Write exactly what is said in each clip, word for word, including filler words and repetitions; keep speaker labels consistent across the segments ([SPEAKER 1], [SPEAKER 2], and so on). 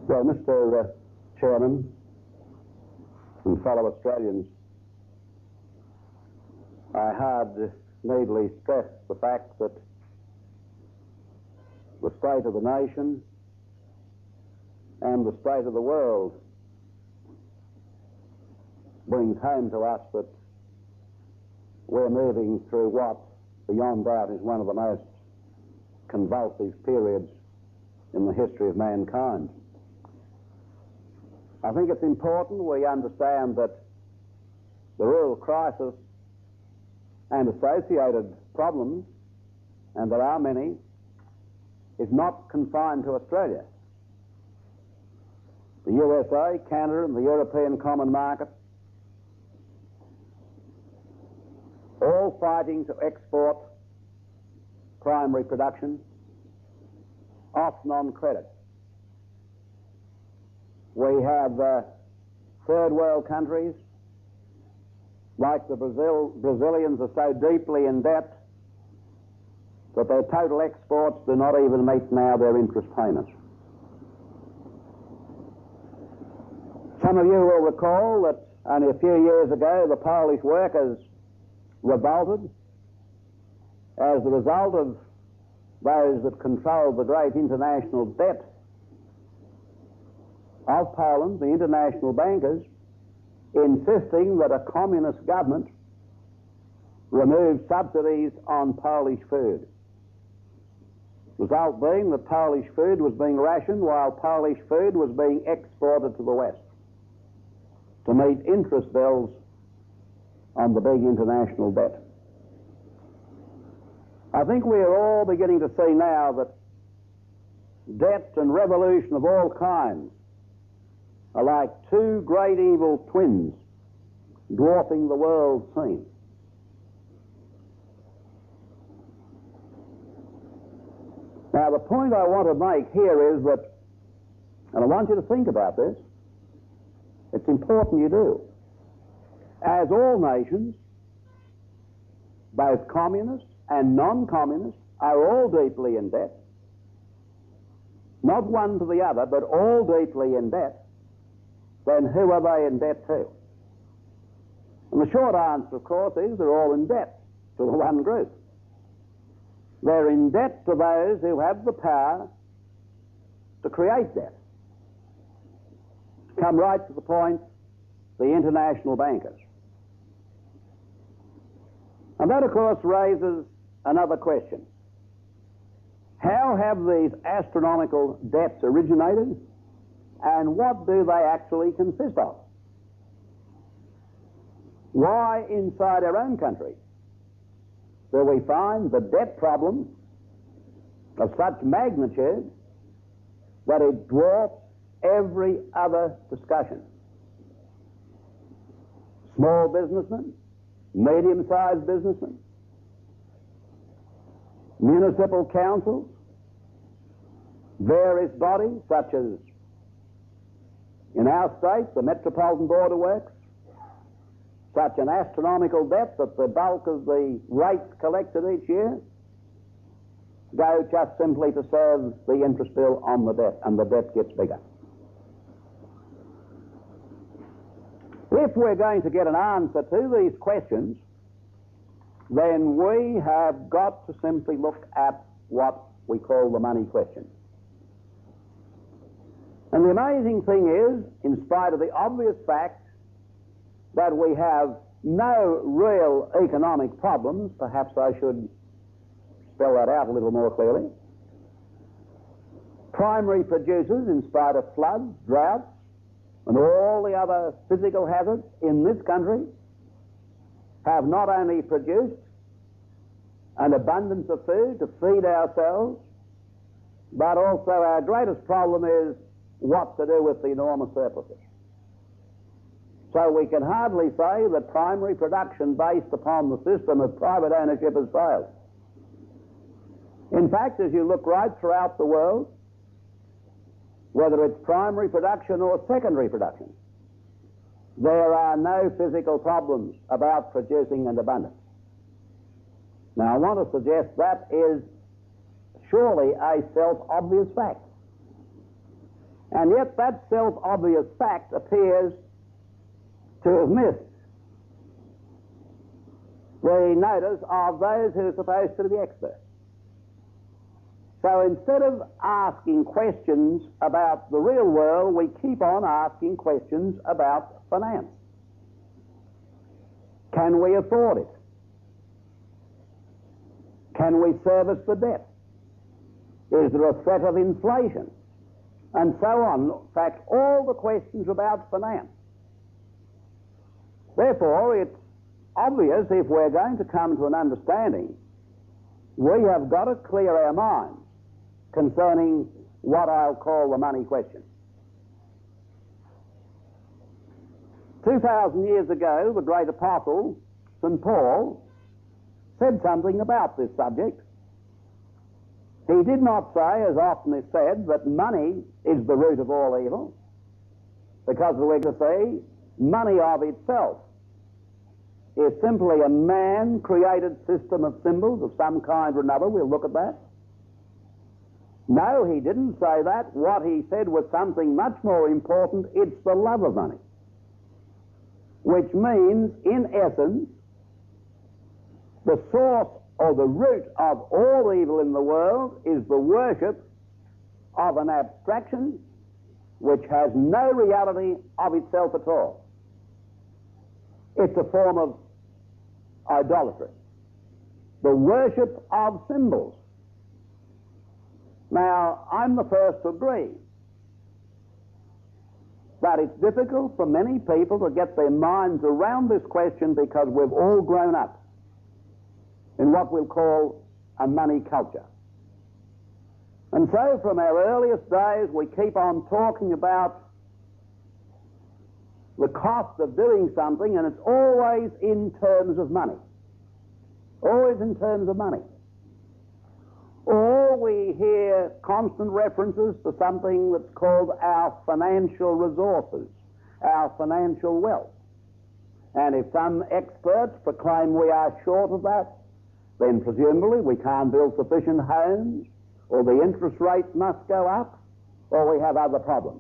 [SPEAKER 1] Well, Mister Uh, Chairman and fellow Australians, I hard needly stress the fact that the state of the nation and the state of the world brings home to us that we're moving through what, beyond doubt, is one of the most convulsive periods in the history of mankind. I think it's important we understand that the rural crisis and associated problems, and there are many, is not confined to Australia. The U S A, Canada and the European Common Market, all fighting to export primary production, often on credit. We have uh, third world countries, like the Brazil, Brazilians are so deeply in debt that their total exports do not even meet now their interest payments. Some of you will recall that only a few years ago the Polish workers revolted as the result of those that controlled the great international debt of Poland, the international bankers, insisting that a communist government remove subsidies on Polish food. Result being that Polish food was being rationed while Polish food was being exported to the West to meet interest bills on the big international debt. I think we are all beginning to see now that debt and revolution of all kinds are like two great evil twins dwarfing the world scene. Now, the point I want to make here is that, and I want you to think about this, it's important you do. As all nations, both communist and non-communist, are all deeply in debt, not one to the other, but all deeply in debt, then who are they in debt to? And the short answer, of course, is they're all in debt to the one group. They're in debt to those who have the power to create debt. Come right to the point, the international bankers. And that, of course, raises another question. How have these astronomical debts originated, and what do they actually consist of? Why, inside our own country, do we find the debt problem of such magnitude that it dwarfs every other discussion? Small businessmen, medium-sized businessmen, municipal councils, various bodies such as, in our state, the Metropolitan Board of Works, such an astronomical debt that the bulk of the rates collected each year go just simply to serve the interest bill on the debt, and the debt gets bigger. If we're going to get an answer to these questions, then we have got to simply look at what we call the money question. And the amazing thing is, in spite of the obvious fact that we have no real economic problems, perhaps I should spell that out a little more clearly, primary producers, in spite of floods, droughts, and all the other physical hazards in this country, have not only produced an abundance of food to feed ourselves, but also our greatest problem is what to do with the enormous surpluses. So we can hardly say that primary production based upon the system of private ownership has failed. In fact, as you look right throughout the world, whether it's primary production or secondary production, there are no physical problems about producing an abundance. Now, I want to suggest that is surely a self-obvious fact. And yet that self-obvious fact appears to have missed the notice of those who are supposed to be experts. So instead of asking questions about the real world, we keep on asking questions about finance. Can we afford it? Can we service the debt? Is there a threat of inflation? And so on. In fact, all the questions about finance. Therefore, it's obvious if we're going to come to an understanding, we have got to clear our minds concerning what I'll call the money question. Two thousand years ago, the great apostle, Saint Paul, said something about this subject. He did not say, as often is said, that money is the root of all evil, because we're going to see money of itself is simply a man-created system of symbols of some kind or another. We'll look at that. No, he didn't say that. What he said was something much more important. It's the love of money, which means, in essence, the source or the root of all evil in the world is the worship of an abstraction which has no reality of itself at all. It's a form of idolatry, the worship of symbols. Now, I'm the first to agree that it's difficult for many people to get their minds around this question because we've all grown up in what we'll call a money culture. And so from our earliest days we keep on talking about the cost of doing something, and it's always in terms of money. Always in terms of money. Or we hear constant references to something that's called our financial resources, our financial wealth. And if some experts proclaim we are short of that, then presumably we can't build sufficient homes, or the interest rates must go up, or we have other problems.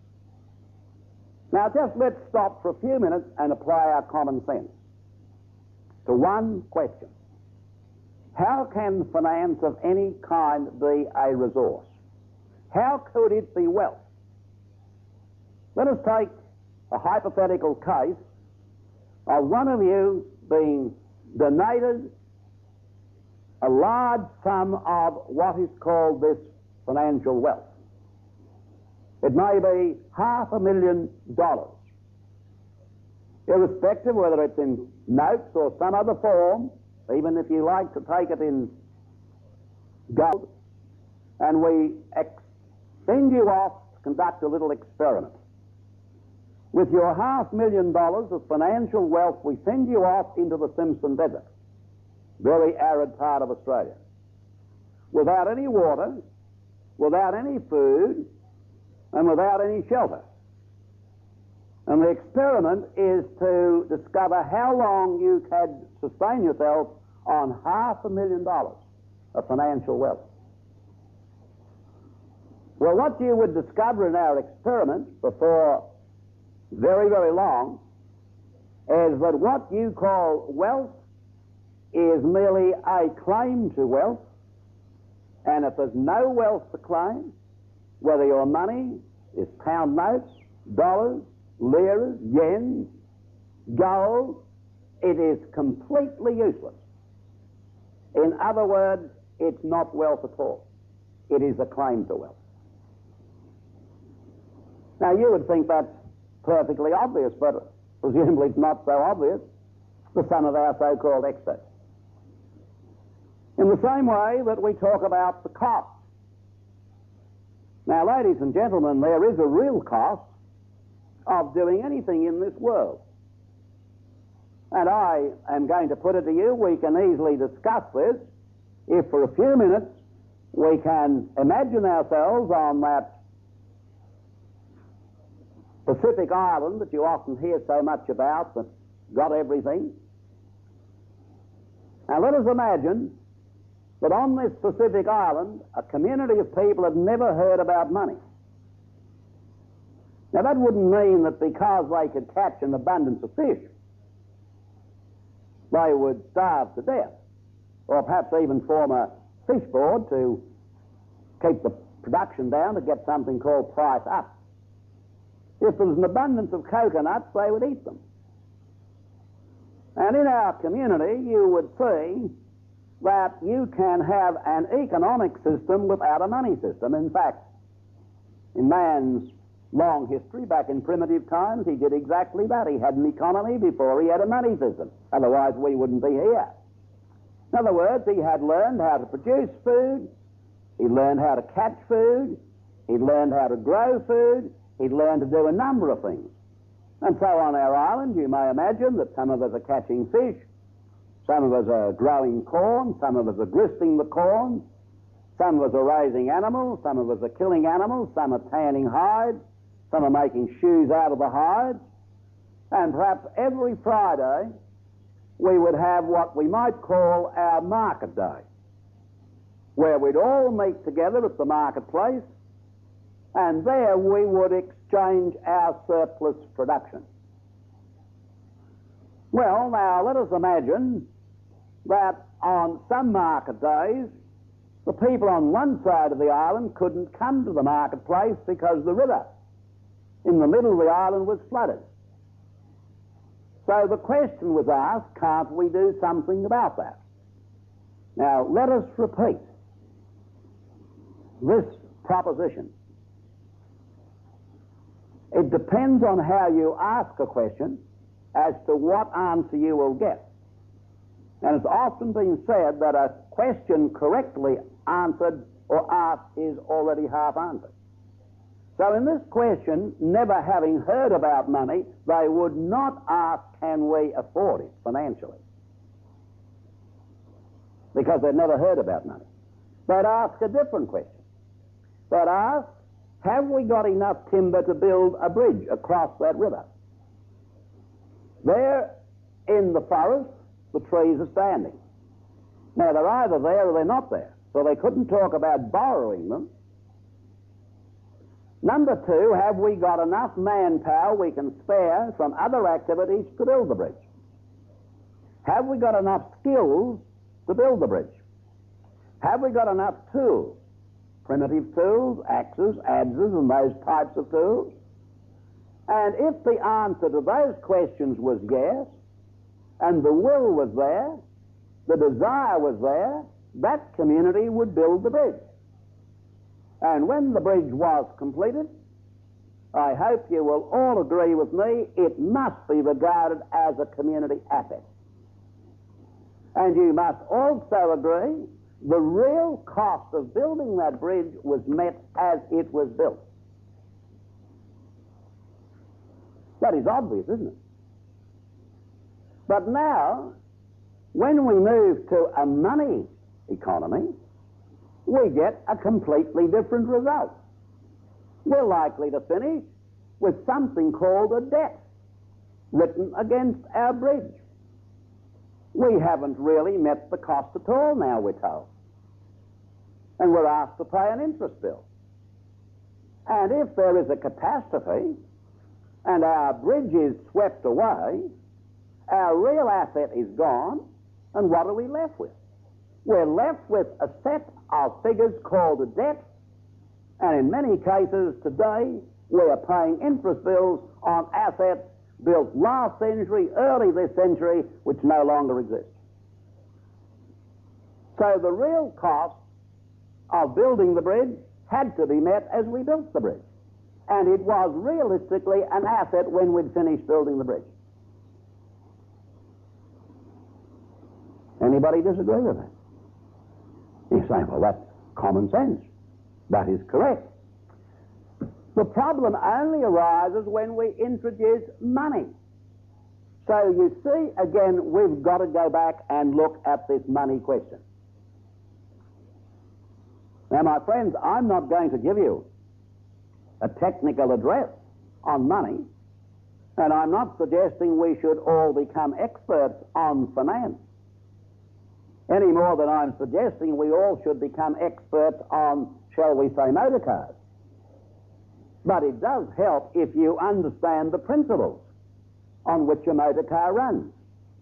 [SPEAKER 1] Now just let's stop for a few minutes and apply our common sense to one question. How can finance of any kind be a resource? How could it be wealth? Let us take a hypothetical case of one of you being donated a large sum of what is called this financial wealth. It may be half a million dollars, irrespective whether it's in notes or some other form, even if you like to take it in gold, and we ex- send you off to conduct a little experiment. With your half million dollars of financial wealth, we send you off into the Simpson Desert, very arid part of Australia, without any water, without any food, and without any shelter. And the experiment is to discover how long you can sustain yourself on half a million dollars of financial wealth. Well, what you would discover in our experiment before very, very long is that what you call wealth is merely a claim to wealth, and if there's no wealth to claim, whether your money is pound notes, dollars, liras, yen, gold, it is completely useless. In other words, it's not wealth at all. It is a claim to wealth. Now, you would think that's perfectly obvious, but presumably it's not so obvious to some of our so-called experts. In the same way that we talk about the cost. Now, ladies and gentlemen, there is a real cost of doing anything in this world. And I am going to put it to you, we can easily discuss this if for a few minutes we can imagine ourselves on that Pacific island that you often hear so much about, that's got everything. Now let us imagine that on this Pacific island, a community of people had never heard about money. Now, that wouldn't mean that because they could catch an abundance of fish, they would starve to death, or perhaps even form a fish board to keep the production down to get something called price up. If there was an abundance of coconuts, they would eat them. And in our community, you would see that you can have an economic system without a money system. In fact, in man's long history, back in primitive times, he did exactly that. He had an economy before he had a money system. Otherwise, we wouldn't be here. In other words, he had learned how to produce food, he learned how to catch food, he learned how to grow food, he learned to do a number of things. And so on our island, you may imagine that some of us are catching fish, some of us are growing corn, some of us are gristling the corn, some of us are raising animals, some of us are killing animals, some are tanning hides, some are making shoes out of the hides, and perhaps every Friday we would have what we might call our market day, where we'd all meet together at the marketplace, and there we would exchange our surplus production. Well, now let us imagine that on some market days, the people on one side of the island couldn't come to the marketplace because the river in the middle of the island was flooded. So the question was asked, can't we do something about that? Now, let us repeat this proposition. It depends on how you ask a question as to what answer you will get. And it's often been said that a question correctly answered or asked is already half answered. So in this question, never having heard about money, they would not ask, can we afford it financially? Because they'd never heard about money. They'd ask a different question. They'd ask, have we got enough timber to build a bridge across that river? There in the forest, the trees are standing. Now, they're either there or they're not there, so they couldn't talk about borrowing them. Number two, have we got enough manpower we can spare from other activities to build the bridge? Have we got enough skills to build the bridge? Have we got enough tools? Primitive tools, axes, adzes, and those types of tools? And if the answer to those questions was yes, and the will was there, the desire was there, that community would build the bridge. And when the bridge was completed, I hope you will all agree with me, it must be regarded as a community asset. And you must also agree the real cost of building that bridge was met as it was built. That is obvious, isn't it? But now, when we move to a money economy, we get a completely different result. We're likely to finish with something called a debt written against our bridge. We haven't really met the cost at all now, we're told. And we're asked to pay an interest bill. And if there is a catastrophe and our bridge is swept away, our real asset is gone, and what are we left with? We're left with a set of figures called a debt, and in many cases today we are paying interest bills on assets built last century, early this century, which no longer exist. So the real cost of building the bridge had to be met as we built the bridge, and it was realistically an asset when we'd finished building the bridge. Anybody disagree with that? You say, well, that's common sense. That is correct. The problem only arises when we introduce money. So you see, again, we've got to go back and look at this money question. Now, my friends, I'm not going to give you a technical address on money, and I'm not suggesting we should all become experts on finance, any more than I'm suggesting we all should become experts on, shall we say, motor cars. But it does help if you understand the principles on which a motor car runs.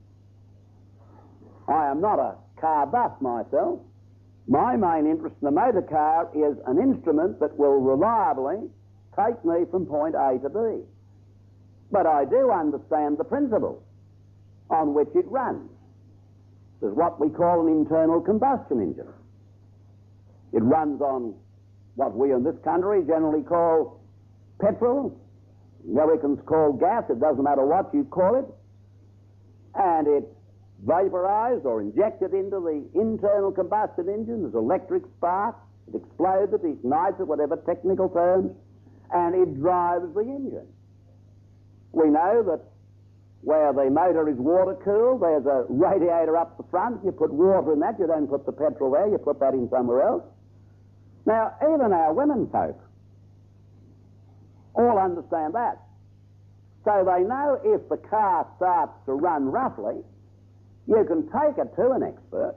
[SPEAKER 1] I am not a car buff myself. My main interest in a motor car is an instrument that will reliably take me from point A to B. But I do understand the principles on which it runs. There's what we call an internal combustion engine. It runs on what we in this country generally call petrol. Americans call gas. It doesn't matter what you call it. And it's vaporized or injected into the internal combustion engine. There's electric spark. It explodes it, ignites it, whatever technical terms, and it drives the engine. We know that where the motor is water-cooled, there's a radiator up the front. You put water in that. You don't put the petrol there. You put that in somewhere else. Now, even our women folk all understand that. So they know if the car starts to run roughly, you can take it to an expert,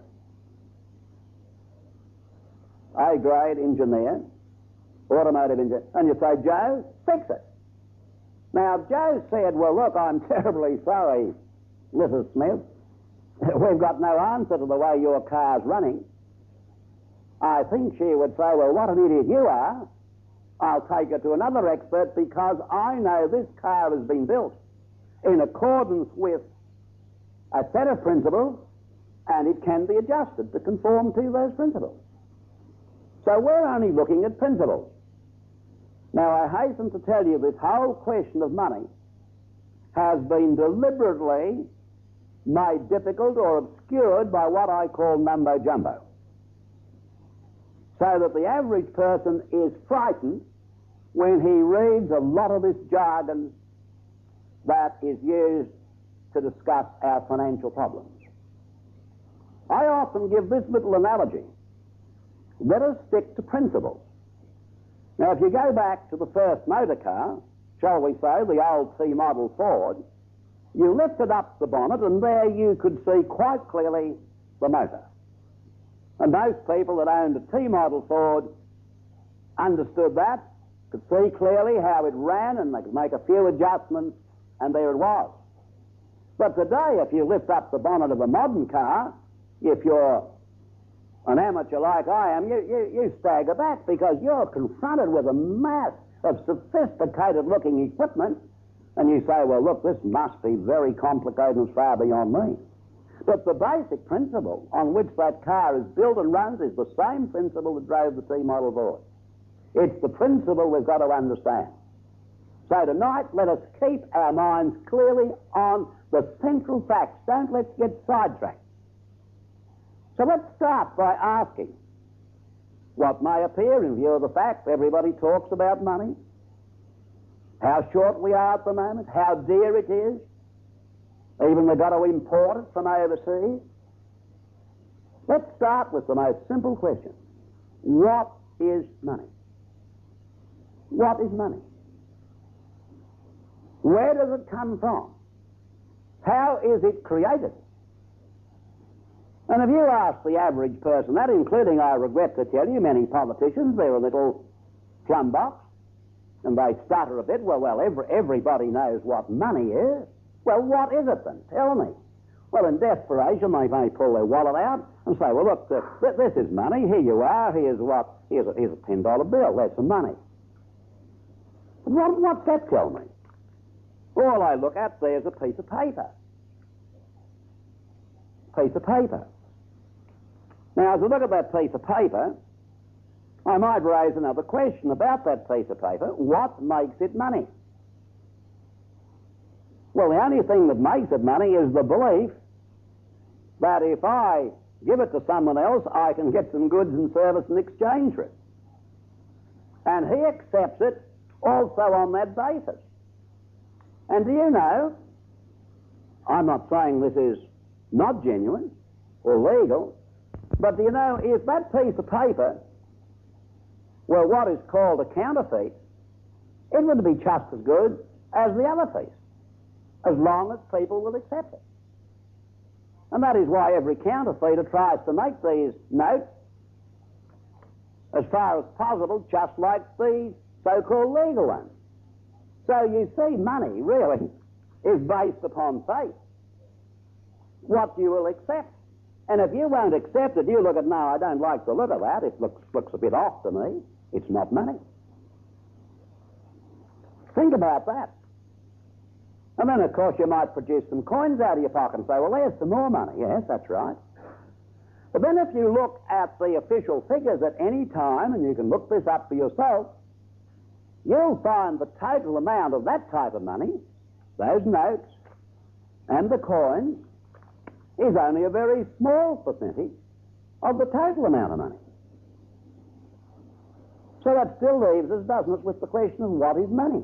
[SPEAKER 1] A-grade engineer, automotive engineer, and you say, Joe, fix it. Now, if Joe said, well, look, I'm terribly sorry, Missus Smith, we've got no answer to the way your car's running, I think she would say, well, what an idiot you are. I'll take it to another expert because I know this car has been built in accordance with a set of principles and it can be adjusted to conform to those principles. So we're only looking at principles. Now, I hasten to tell you this whole question of money has been deliberately made difficult or obscured by what I call mumbo-jumbo, so that the average person is frightened when he reads a lot of this jargon that is used to discuss our financial problems. I often give this little analogy. Let us stick to principles. Now, if you go back to the first motor car, shall we say, the old T-model Ford, you lifted up the bonnet and there you could see quite clearly the motor. And most people that owned a T-model Ford understood that, could see clearly how it ran, and they could make a few adjustments, and there it was. But today, if you lift up the bonnet of a modern car, if you're an amateur like I am, you, you, you stagger back because you're confronted with a mass of sophisticated-looking equipment, and you say, well, look, this must be very complicated and far beyond me. But the basic principle on which that car is built and runs is the same principle that drove the T-model Ford. It's the principle we've got to understand. So tonight, let us keep our minds clearly on the central facts. Don't let's get sidetracked. So let's start by asking what may appear in view of the fact everybody talks about money, how short we are at the moment, how dear it is, even they've got to import it from overseas. Let's start with the most simple question. What is money? What is money? Where does it come from? How is it created? And if you ask the average person that, including, I regret to tell you, many politicians, they're a little flumbox, and they stutter a bit. Well, well, every, everybody knows what money is. Well, what is it then? Tell me. Well, in desperation, they may pull their wallet out and say, well, look, this, this is money. Here you are. Here's what? Here's a, here's a ten dollar bill. That's some money. What, what's that tell me? All I look at, there's a piece of paper. Piece of paper. Now, as I look at that piece of paper, I might raise another question about that piece of paper. What makes it money? Well, the only thing that makes it money is the belief that if I give it to someone else, I can get some goods and service in exchange for it. And he accepts it also on that basis. And do you know, I'm not saying this is not genuine or legal, but do you know, if that piece of paper were what is called a counterfeit, it would be just as good as the other piece, as long as people will accept it. And that is why every counterfeiter tries to make these notes as far as possible just like the so-called legal ones. So you see, money really is based upon faith, what you will accept. And if you won't accept it, you look at, no, I don't like the look of that, it looks, looks a bit off to me, it's not money. Think about that. And then, of course, you might produce some coins out of your pocket and say, well, there's some more money. Yes, that's right. But then if you look at the official figures at any time, and you can look this up for yourself, you'll find the total amount of that type of money, those notes and the coins, is only a very small percentage of the total amount of money. So that still leaves us, doesn't it, with the question of what is money?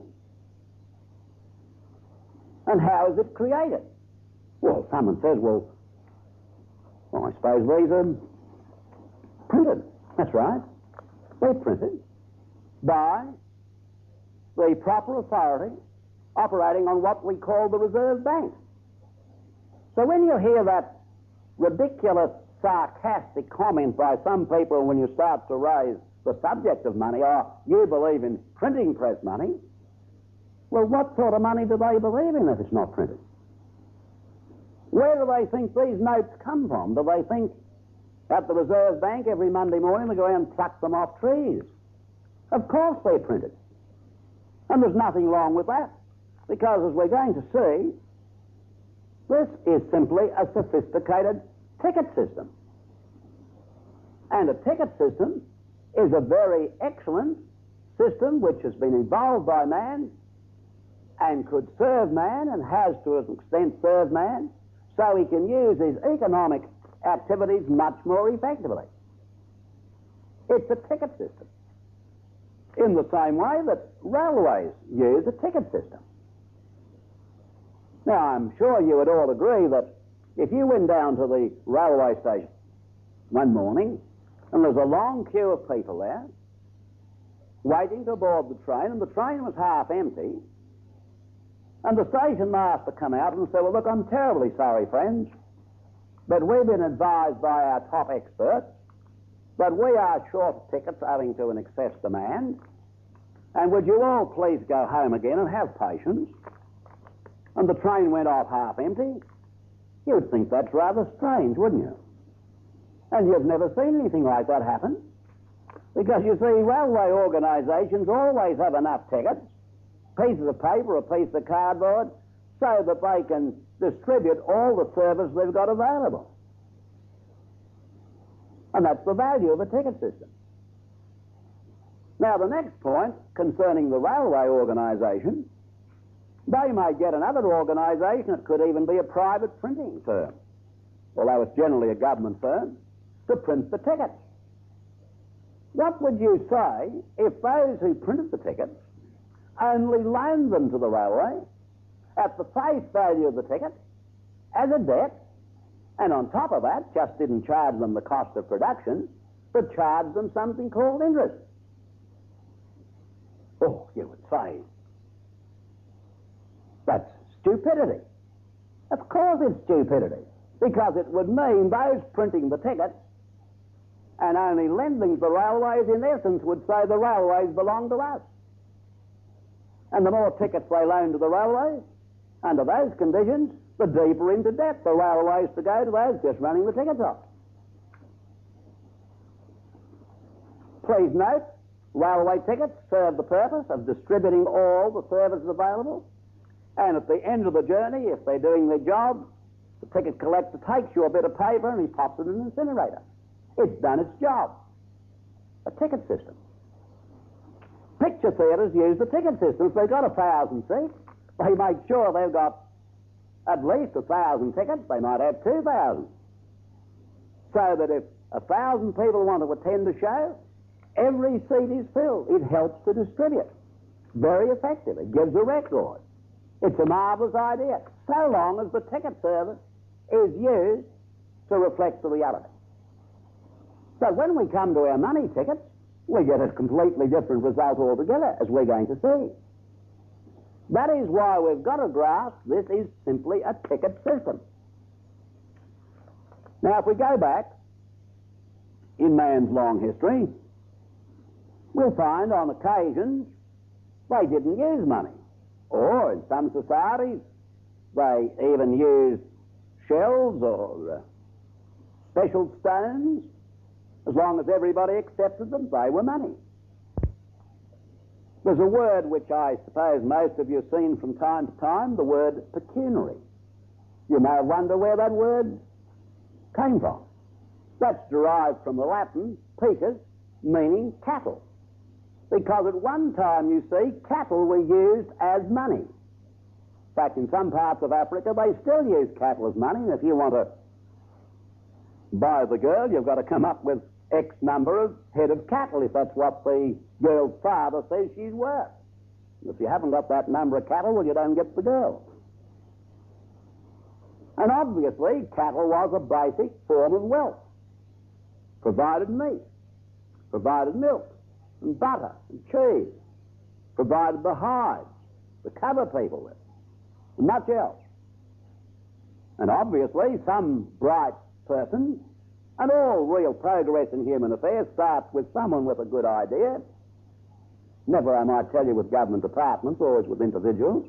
[SPEAKER 1] And how is it created? Well, someone says, well, well, I suppose these are printed. That's right. They're printed by the proper authority operating on what we call the Reserve Bank. So when you hear that ridiculous, sarcastic comment by some people when you start to raise the subject of money, or you believe in printing press money, well, what sort of money do they believe in if it's not printed? Where do they think these notes come from? Do they think at the Reserve Bank every Monday morning they go out and pluck them off trees? Of course they're printed. And there's nothing wrong with that, because as we're going to see, this is simply a sophisticated ticket system. And a ticket system is a very excellent system which has been evolved by man and could serve man and has to an extent served man, so he can use his economic activities much more effectively. It's a ticket system, in the same way that railways use a ticket system. Now, I'm sure you would all agree that if you went down to the railway station one morning and there was a long queue of people there waiting to board the train, and the train was half empty, and the station master come out and said, well, look, I'm terribly sorry, friends, but we've been advised by our top experts that we are short of tickets owing to an excess demand, and would you all please go home again and have patience? And the train went off half empty. You'd think that's rather strange, wouldn't you? And you've never seen anything like that happen, because you see, railway organisations always have enough tickets, pieces of paper, a piece of cardboard, so that they can distribute all the service they've got available. And that's the value of a ticket system. Now, the next point concerning the railway organisation, they may get another organisation, it could even be a private printing firm, although it's generally a government firm, to print the tickets. What would you say if those who printed the tickets only loaned them to the railway at the face value of the ticket as a debt, and on top of that just didn't charge them the cost of production, but charged them something called interest? Oh, you would say, that's stupidity. Of course it's stupidity, because it would mean those printing the tickets and only lending to the railways, in essence, would say the railways belong to us. And the more tickets they loan to the railways, under those conditions, the deeper into debt the railways to go to those just running the tickets off. Please note, railway tickets serve the purpose of distributing all the services available, and at the end of the journey, if they're doing their job, the ticket collector takes you a bit of paper and he pops it in an incinerator. It's done its job. A ticket system. Picture theatres use the ticket system. If they've got a thousand seats, they make sure they've got at least a thousand tickets. They might have two thousand. So that if a thousand people want to attend the show, every seat is filled. It helps to distribute very effectively. It gives a record. It's a marvellous idea, so long as the ticket service is used to reflect the reality. So when we come to our money tickets, we get a completely different result altogether, as we're going to see. That is why we've got to grasp this is simply a ticket system. Now, if we go back in man's long history, we'll find on occasions they didn't use money. Or in some societies, they even used shells or uh, special stones. As long as everybody accepted them, they were money. There's a word which I suppose most of you have seen from time to time, the word pecuniary. You may wonder where that word came from. That's derived from the Latin pecus, meaning cattle. Because at one time, you see, cattle were used as money. In fact, in some parts of Africa, they still use cattle as money. And if you want to buy the girl, you've got to come up with X number of head of cattle, if that's what the girl's father says she's worth. If you haven't got that number of cattle, well, you don't get the girl. And obviously, cattle was a basic form of wealth. Provided meat, provided milk, and butter, and cheese, provided the hides to cover people with, and much else. And obviously, some bright person, and all real progress in human affairs starts with someone with a good idea. Never, I might tell you, with government departments, always with individuals.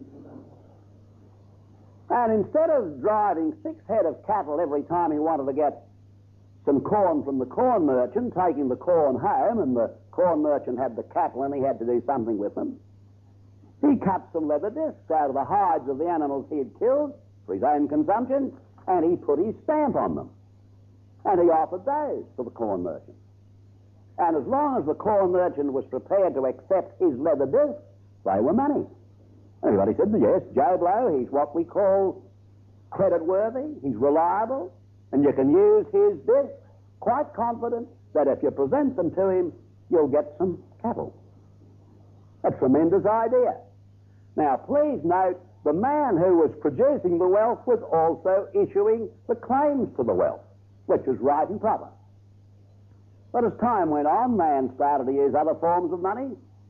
[SPEAKER 1] And instead of driving six head of cattle every time he wanted to get some corn from the corn merchant, taking the corn home, and the corn merchant had the cattle and he had to do something with them, he cut some leather discs out of the hides of the animals he had killed for his own consumption, and he put his stamp on them. And he offered those to the corn merchant. And as long as the corn merchant was prepared to accept his leather discs, they were money. Everybody said, yes, Joe Blow, he's what we call credit-worthy, he's reliable, and you can use his discs, quite confident that if you present them to him, you'll get some cattle. A tremendous idea. Now, please note, the man who was producing the wealth was also issuing the claims to the wealth, which was right and proper. But as time went on, man started to use other forms of money.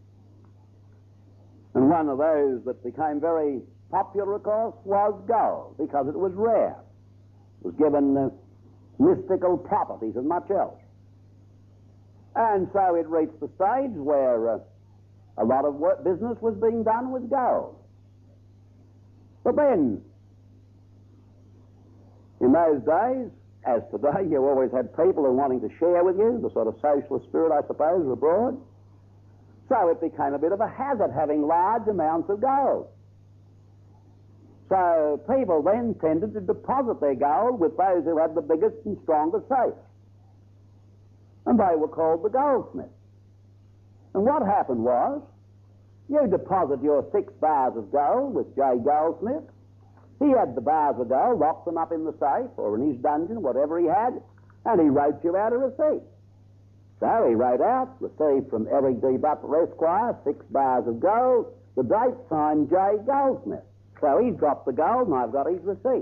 [SPEAKER 1] And one of those that became very popular, of course, was gold, because it was rare. It was given uh, mystical properties and much else. And so it reached the stage where uh, a lot of work, business was being done with gold. But then, in those days, as today, you always had people who were wanting to share with you, the sort of socialist spirit, I suppose, was abroad. So it became a bit of a hazard having large amounts of gold. So people then tended to deposit their gold with those who had the biggest and strongest safes. And they were called the goldsmiths. And what happened was, you deposit your six bars of gold with J. Goldsmith. He had the bars of gold, locked them up in the safe or in his dungeon, whatever he had, and he wrote you out a receipt. So he wrote out, received from Eric D. Butler, Esquire, six bars of gold, the date signed J. Goldsmith. So he dropped the gold and I've got his receipt.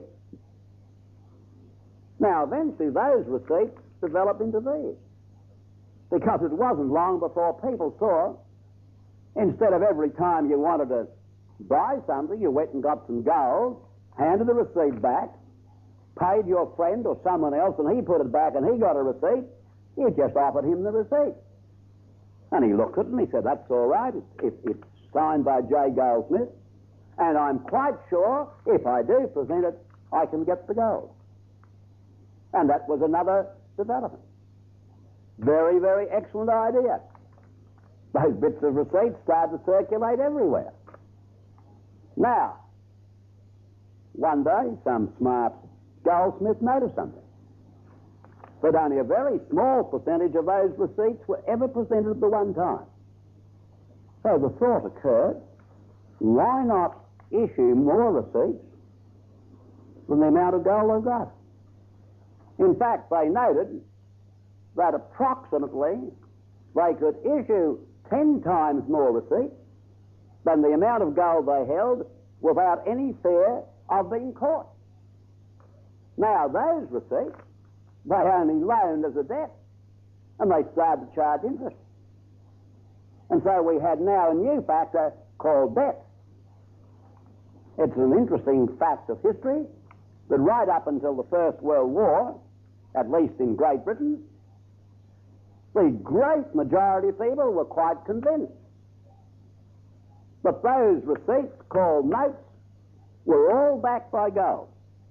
[SPEAKER 1] Now eventually those receipts developed into these. Because it wasn't long before people saw, instead of every time you wanted to buy something, you went and got some gold, handed the receipt back, paid your friend or someone else, and he put it back and he got a receipt, you just offered him the receipt. And he looked at it and he said, that's all right, it, it, it's signed by J. Goldsmith, and I'm quite sure if I do present it, I can get the gold. And that was another development. Very, very excellent idea. Those bits of receipts started to circulate everywhere. Now, one day, some smart goldsmith noticed something. That only a very small percentage of those receipts were ever presented at the one time. So the thought occurred, why not issue more receipts than the amount of gold they've got? In fact, they noted that approximately they could issue ten times more receipts than the amount of gold they held without any fear of being caught. Now, those receipts, they only loaned as a debt, and they started to charge interest. And so we had now a new factor called debt. It's an interesting fact of history that right up until the First World War, at least in Great Britain, the great majority of people were quite convinced But those receipts, called notes, were all backed by gold.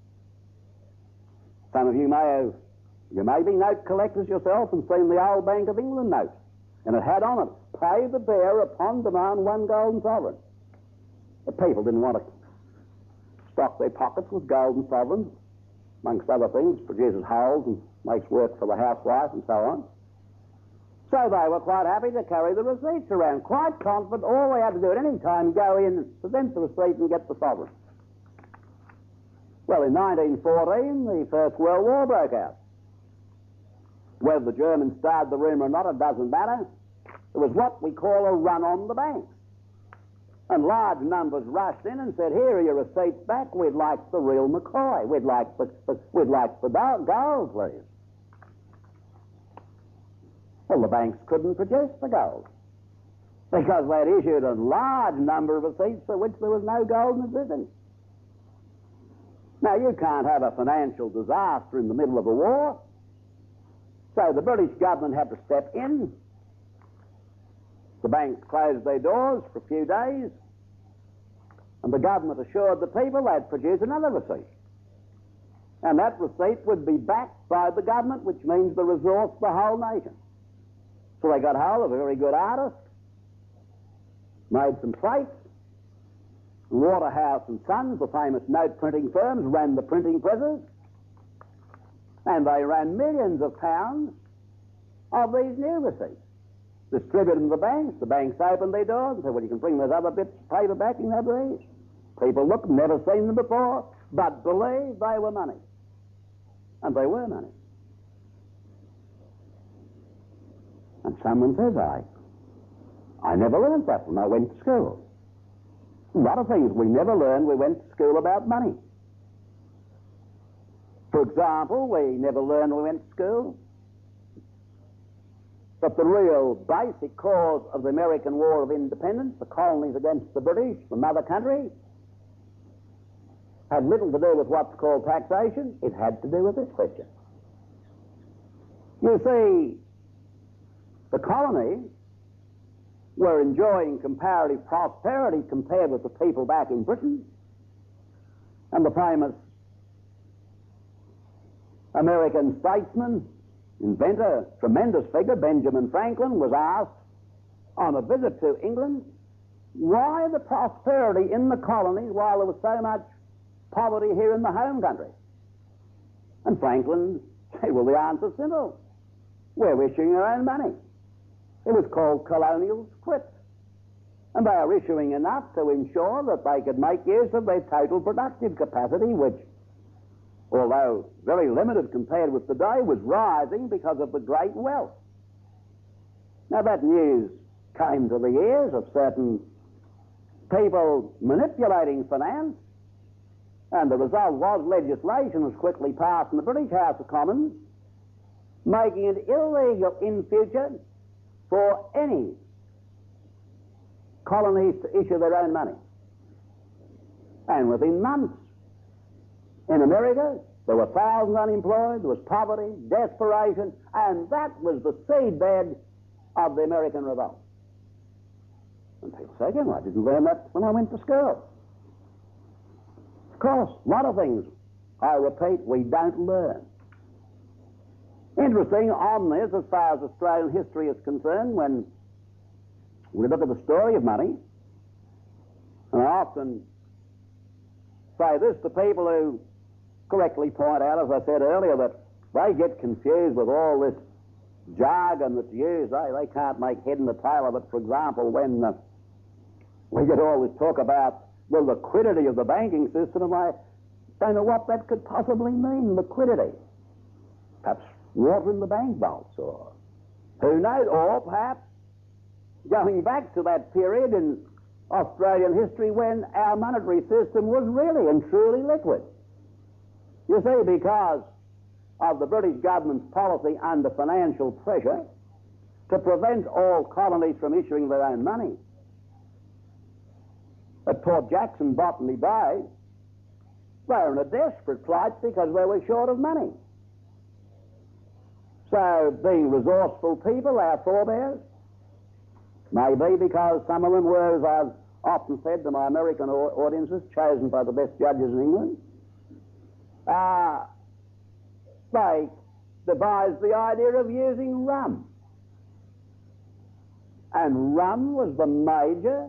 [SPEAKER 1] Some of you may have, you may be note collectors yourself and seen the old Bank of England notes, and it had on it, pay the bearer upon demand one golden sovereign. The people didn't want to stock their pockets with golden sovereigns. Amongst other things, produces holes and makes work for the housewife and so on. So they were quite happy to carry the receipts around, quite confident all they had to do at any time, go in, present the receipt and get the sovereign. Well, in nineteen fourteen, the First World War broke out. Whether the Germans started the rumour or not, it doesn't matter. It was what we call a run on the banks. And large numbers rushed in and said, here are your receipts back, we'd like the real McCoy, we'd like the, the, we'd like the gold, please. Well, the banks couldn't produce the gold because they'd issued a large number of receipts for which there was no gold in existence. Now, you can't have a financial disaster in the middle of a war, so the British government had to step in. The banks closed their doors for a few days, and the government assured the people they'd produce another receipt. And that receipt would be backed by the government, which means the resource of the whole nation. So they got hold of a very good artist, made some plates. Waterhouse and Sons, the famous note printing firms, ran the printing presses, and they ran millions of pounds of these new receipts. Distributed them to the banks. The banks opened their doors and said, well, you can bring those other bits of paper back, you can have these. People looked, never seen them before, but believed they were money. And they were money. And someone says, I, I never learned that when I went to school. A lot of things we never learned when we went to school about money. For example, we never learned when we went to school that the real basic cause of the American War of Independence, the colonies against the British, the mother country, had little to do with what's called taxation. It had to do with this question. You see, the colonies were enjoying comparative prosperity compared with the people back in Britain, and the famous American statesman, inventor, tremendous figure, Benjamin Franklin, was asked on a visit to England why the prosperity in the colonies while there was so much poverty here in the home country. And Franklin said, well, the answer's simple. We're issuing our own money. It was called colonial scrip. And they are issuing enough to ensure that they could make use of their total productive capacity, which, although very limited compared with today, was rising because of the great wealth. Now that news came to the ears of certain people manipulating finance, and the result was legislation was quickly passed in the British House of Commons, making it illegal in future for any colonies to issue their own money. And within months, in America, there were thousands unemployed, there was poverty, desperation, and that was the seedbed of the American revolt. And people say, again, I didn't learn that when I went to school. Of course, a lot of things, I repeat, we don't learn. Interesting on this, as far as Australian history is concerned, when we look at the story of money, and I often say this to people who correctly point out, as I said earlier, that they get confused with all this jargon that's used. They, they can't make head and the tail of it. For example, when uh, we get all this talk about the liquidity of the banking system, and I don't know what that could possibly mean, liquidity. Perhaps water in the bank vaults, or who knows, or perhaps going back to that period in Australian history when our monetary system was really and truly liquid. You see, because of the British government's policy under financial pressure to prevent all colonies from issuing their own money. At Port Jackson, Botany Bay, they were in a desperate plight because they were short of money. So, being resourceful people, our forebears, maybe because some of them were, as I've often said to my American audiences, chosen by the best judges in England, uh, they devised the idea of using rum. And rum was the major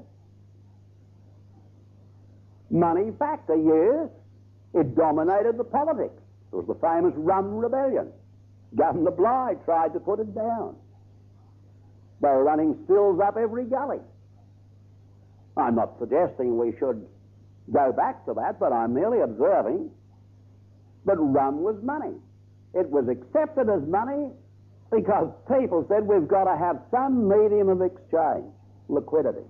[SPEAKER 1] money factor used. It dominated the politics. It was the famous Rum Rebellion. Governor Bligh tried to put it down. They were running stills up every gully. I'm not suggesting we should go back to that, but I'm merely observing that rum was money. It was accepted as money because people said we've got to have some medium of exchange, liquidity.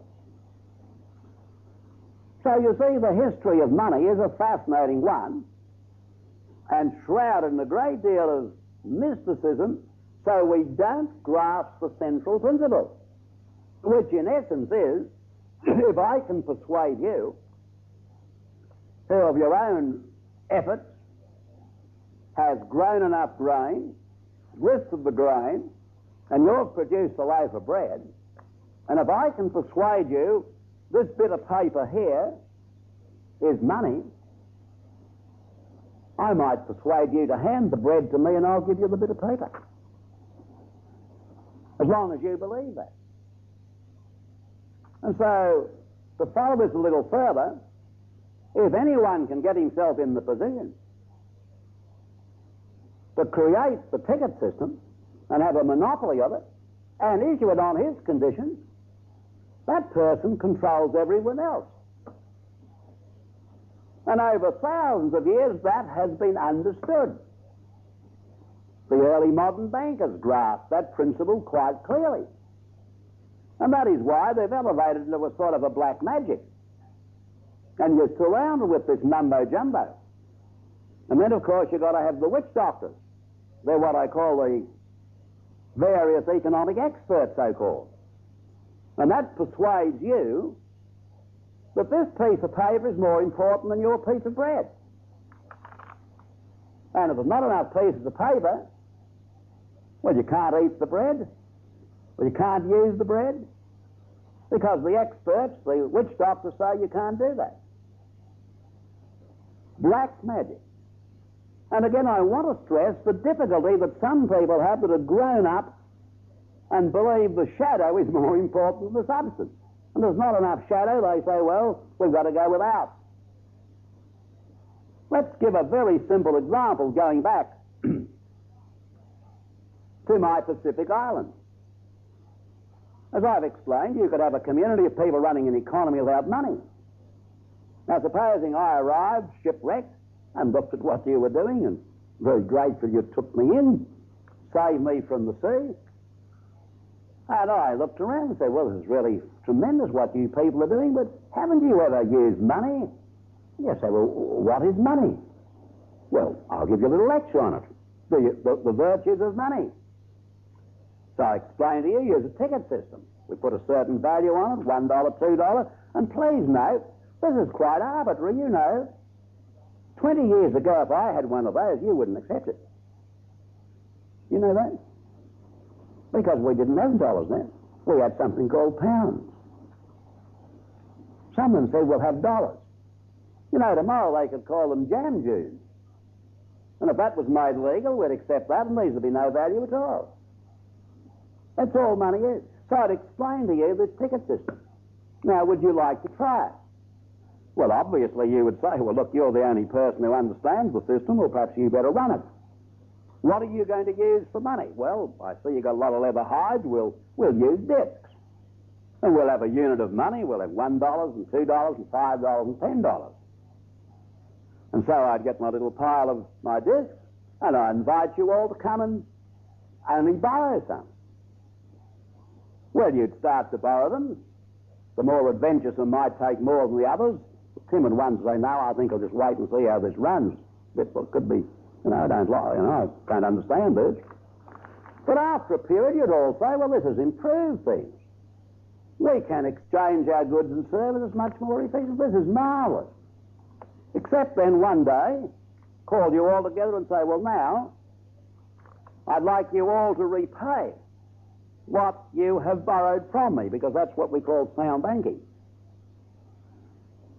[SPEAKER 1] So you see, the history of money is a fascinating one and shrouded in a great deal of mysticism, so we don't grasp the central principle, which in essence is, if I can persuade you who of your own efforts has grown enough grain, gristed the grain, and you've produced a loaf of bread, and if I can persuade you this bit of paper here is money, I might persuade you to hand the bread to me and I'll give you the bit of paper. As long as you believe that. And so, to follow this a little further, if anyone can get himself in the position to create the ticket system and have a monopoly of it and issue it on his conditions, that person controls everyone else. And over thousands of years, that has been understood. The early modern bankers grasped that principle quite clearly. And that is why they've elevated it into a sort of a black magic. And you're surrounded with this mumbo-jumbo. And then, of course, you've got to have the witch doctors. They're what I call the various economic experts, so-called. And that persuades you that this piece of paper is more important than your piece of bread. And if there's not enough pieces of paper, well, you can't eat the bread. Well, you can't use the bread. Because the experts, the witch doctors, say you can't do that. Black magic. And again, I want to stress the difficulty that some people have that have grown up and believe the shadow is more important than the substance. And there's not enough shadow, they say, well, we've got to go without. Let's give a very simple example going back to my Pacific Islands. As I've explained, you could have a community of people running an economy without money. Now, supposing I arrived shipwrecked and looked at what you were doing and very grateful you took me in, saved me from the sea, and I looked around and said, well, this is really tremendous what you people are doing, but haven't you ever used money? You say, well, what is money? Well, I'll give you a little lecture on it. The, the, the virtues of money. So I explained to you, use a ticket system. We put a certain value on it, one dollar, two dollars, and please note, this is quite arbitrary, you know. Twenty years ago, if I had one of those, you wouldn't accept it. You know that? Because we didn't have dollars then. We had something called pounds. Someone said, we'll have dollars. You know, tomorrow they could call them jam Jews. And if that was made legal, we'd accept that, and these would be no value at all. That's all money is. So I'd explain to you this ticket system. Now, would you like to try it? Well, obviously you would say, well, look, you're the only person who understands the system, or perhaps you better run it. What are you going to use for money? Well, I see you've got a lot of leather hides. We'll, we'll use discs. And we'll have a unit of money. We'll have one dollar and two dollars and five dollars and ten dollars. And so I'd get my little pile of my discs, and I'd invite you all to come and only borrow some. Well, you'd start to borrow them. The more adventuresome might take more than the others. The timid ones say, no, I think I'll just wait and see how this runs. This could be, you know, I don't like, you know, I can't understand this. But after a period, you'd all say, well, this has improved things. We can exchange our goods and services much more effectively. This is marvellous. Except then one day, call you all together and say, well, now, I'd like you all to repay what you have borrowed from me, because that's what we call sound banking.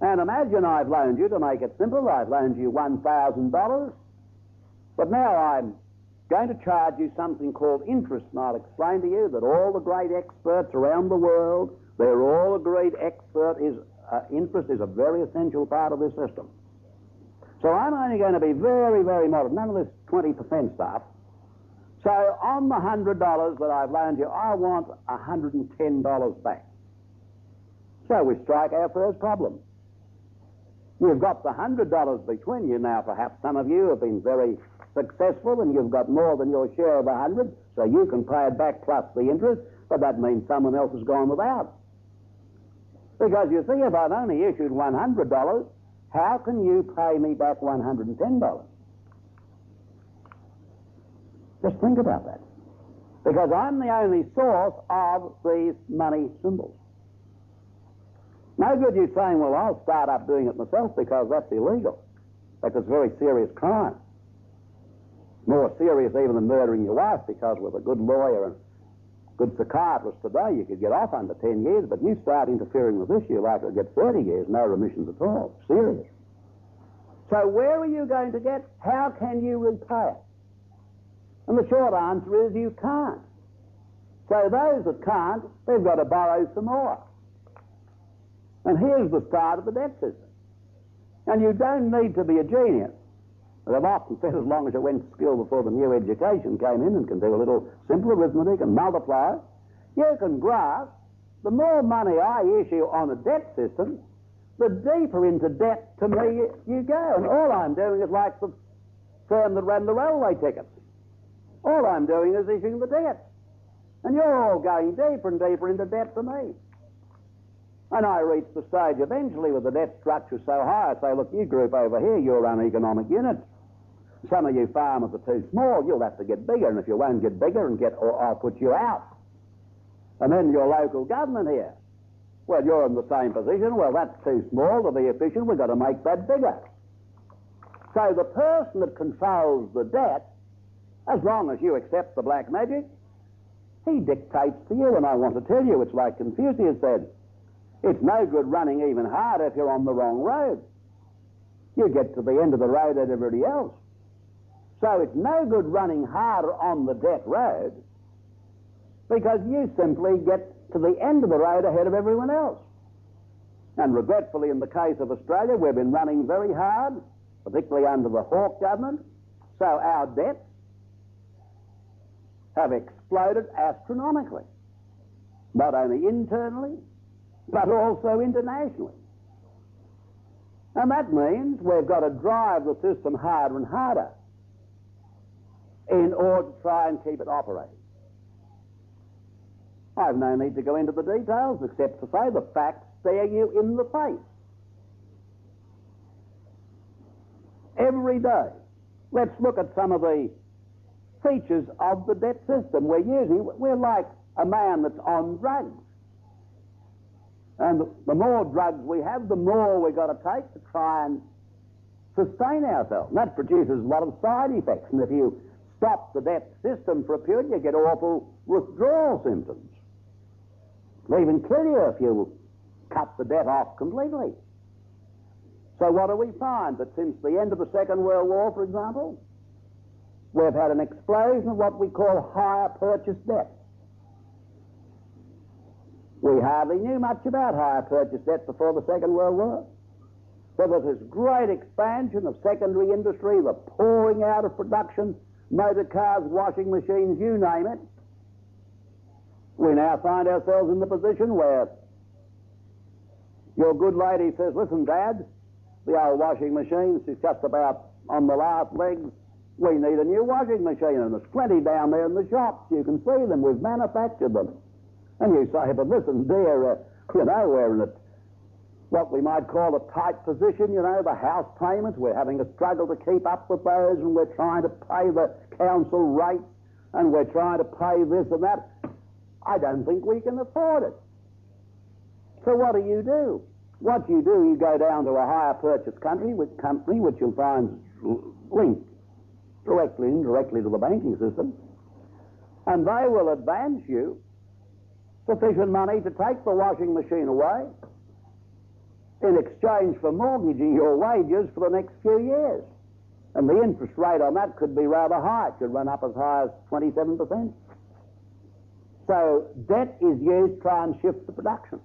[SPEAKER 1] And imagine I've loaned you, to make it simple, I've loaned you one thousand dollars, but now I'm going to charge you something called interest, and I'll explain to you that all the great experts around the world, they're all agreed expert is, uh, interest is a very essential part of this system. So I'm only going to be very, very moderate, none of this twenty percent stuff. So on the one hundred dollars that I've loaned you, I want one hundred ten dollars back. So we strike our first problem. You've got the one hundred dollars between you now. Perhaps some of you have been very successful and you've got more than your share of one hundred, so you can pay it back plus the interest, but that means someone else has gone without. Because you see, if I've only issued one hundred dollars, how can you pay me back one hundred ten dollars? Just think about that. Because I'm the only source of these money symbols. No good you saying, well, I'll start up doing it myself, because that's illegal. That's a very serious crime. More serious even than murdering your wife, because with a good lawyer and good psychiatrist today, you could get off under ten years, but you start interfering with this, you're likely to get thirty years, no remissions at all. Serious. So where are you going to get? How can you repay it? And the short answer is you can't. So those that can't, they've got to borrow some more. And here's the start of the debt system. And you don't need to be a genius. As I've often said, as long as you went to school before the new education came in and can do a little simple arithmetic and multiply, you can grasp the more money I issue on a debt system, the deeper into debt to me you go. And all I'm doing is like the firm that ran the railway tickets. All I'm doing is issuing the debt. And you're all going deeper and deeper into debt to me. And I reach the stage eventually with the debt structure so high, I say, look, you group over here, you're uneconomic units. Some of you farmers are too small, you'll have to get bigger, and if you won't get bigger, and get, or I'll put you out. And then your local government here, well, you're in the same position, well, that's too small to be efficient, we've got to make that bigger. So the person that controls the debt, as long as you accept the black magic, he dictates to you. And I want to tell you, it's like Confucius said, it's no good running even harder if you're on the wrong road. You get to the end of the road at everybody else. So it's no good running harder on the debt road, because you simply get to the end of the road ahead of everyone else. And regretfully, in the case of Australia, we've been running very hard, particularly under the Hawke government, so our debts have exploded astronomically, not only internally, but also internationally. And that means we've got to drive the system harder and harder in order to try and keep it operating. I've no need to go into the details except to say the facts stare you in the face. Every day. Let's look at some of the features of the debt system we're using. We're like a man that's on drugs. And the, the more drugs we have, the more we've got to take to try and sustain ourselves. And that produces a lot of side effects. And if you stop the debt system for a period, you get awful withdrawal symptoms. It'll even kill you if you cut the debt off completely. So what do we find? That since the end of the Second World War, for example, we've had an explosion of what we call hire purchase debt. We hardly knew much about hire purchase debt before the Second World War. There was this great expansion of secondary industry, the pouring out of production, motor cars, washing machines, you name it. We now find ourselves in the position where your good lady says, listen, Dad, the old washing machine is just about on the last legs. We need a new washing machine, and there's plenty down there in the shops. You can see them. We've manufactured them. And you say, but listen, dear, uh, you know, we're in a, what we might call a tight position, you know, the house payments. We're having a struggle to keep up with those, and we're trying to pay the council rates, and we're trying to pay this and that. I don't think we can afford it. So what do you do? What you do, you go down to a hire purchase country, which company, which you'll find linked directly, indirectly to the banking system, and they will advance you sufficient money to take the washing machine away, in exchange for mortgaging your wages for the next few years. And the interest rate on that could be rather high. It could run up as high as twenty-seven percent. So debt is used to try and shift the production.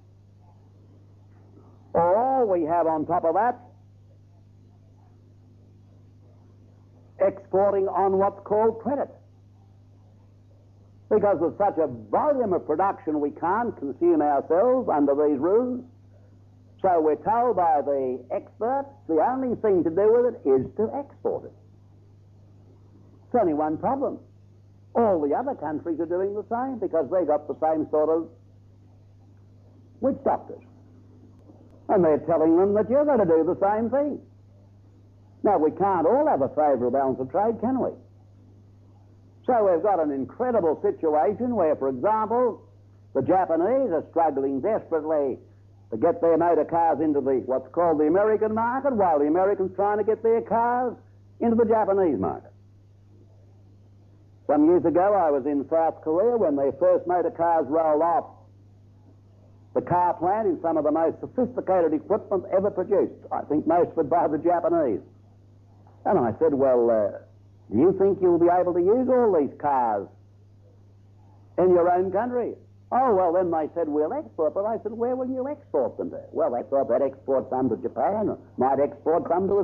[SPEAKER 1] Or all we have on top of that, exporting on what's called credit. Because with such a volume of production we can't consume ourselves under these rules. So we're told by the experts the only thing to do with it is to export it. It's only one problem. All the other countries are doing the same because they got the same sort of witch doctors. And they're telling them that you're going to do the same thing. Now, we can't all have a favourable balance of trade, can we? So we've got an incredible situation where, for example, the Japanese are struggling desperately to get their motor cars into the what's called the American market, while the Americans trying to get their cars into the Japanese market. Some years ago I was in South Korea when their first motor cars rolled off the car plant in some of the most sophisticated equipment ever produced. I think most of it by the Japanese. And I said, well, uh, do you think you'll be able to use all these cars in your own country? Oh, well, then they said, we'll export. But I said, where will you export them to? Well, they thought they'd export some to Japan, or might export some to a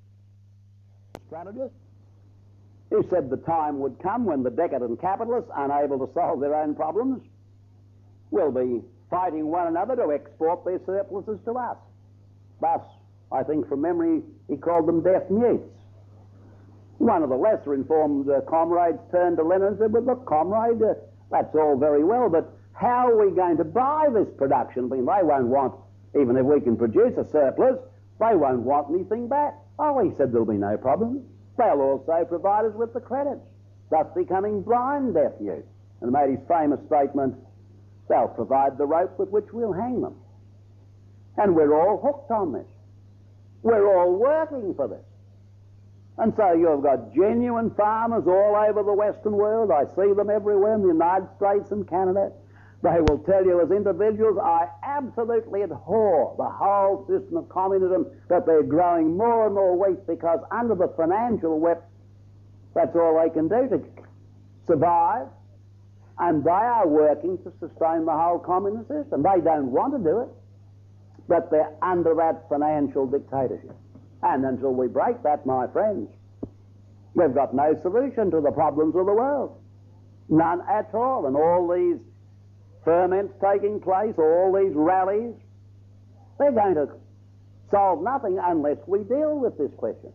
[SPEAKER 1] strategist. He said the time would come when the decadent capitalists, unable to solve their own problems, will be fighting one another to export their surpluses to us. Thus, I think from memory, he called them deaf mutes. One of the lesser informed uh, comrades turned to Lenin and said, well, look, comrade, uh, that's all very well, but how are we going to buy this production? I mean, they won't want, even if we can produce a surplus, they won't want anything back. Oh, he said, there'll be no problem. They'll also provide us with the credits, thus becoming blind deaf mutes. And made his famous statement, they'll provide the rope with which we'll hang them. And we're all hooked on this. We're all working for this. And so you've got genuine farmers all over the Western world. I see them everywhere in the United States and Canada. They will tell you as individuals, I absolutely abhor the whole system of communism, that they're growing more and more weak because under the financial whip, that's all they can do to survive. And they are working to sustain the whole communist system. They don't want to do it, but they're under that financial dictatorship. And until we break that, my friends, we've got no solution to the problems of the world. None at all. And all these ferments taking place, all these rallies, they're going to solve nothing unless we deal with this question.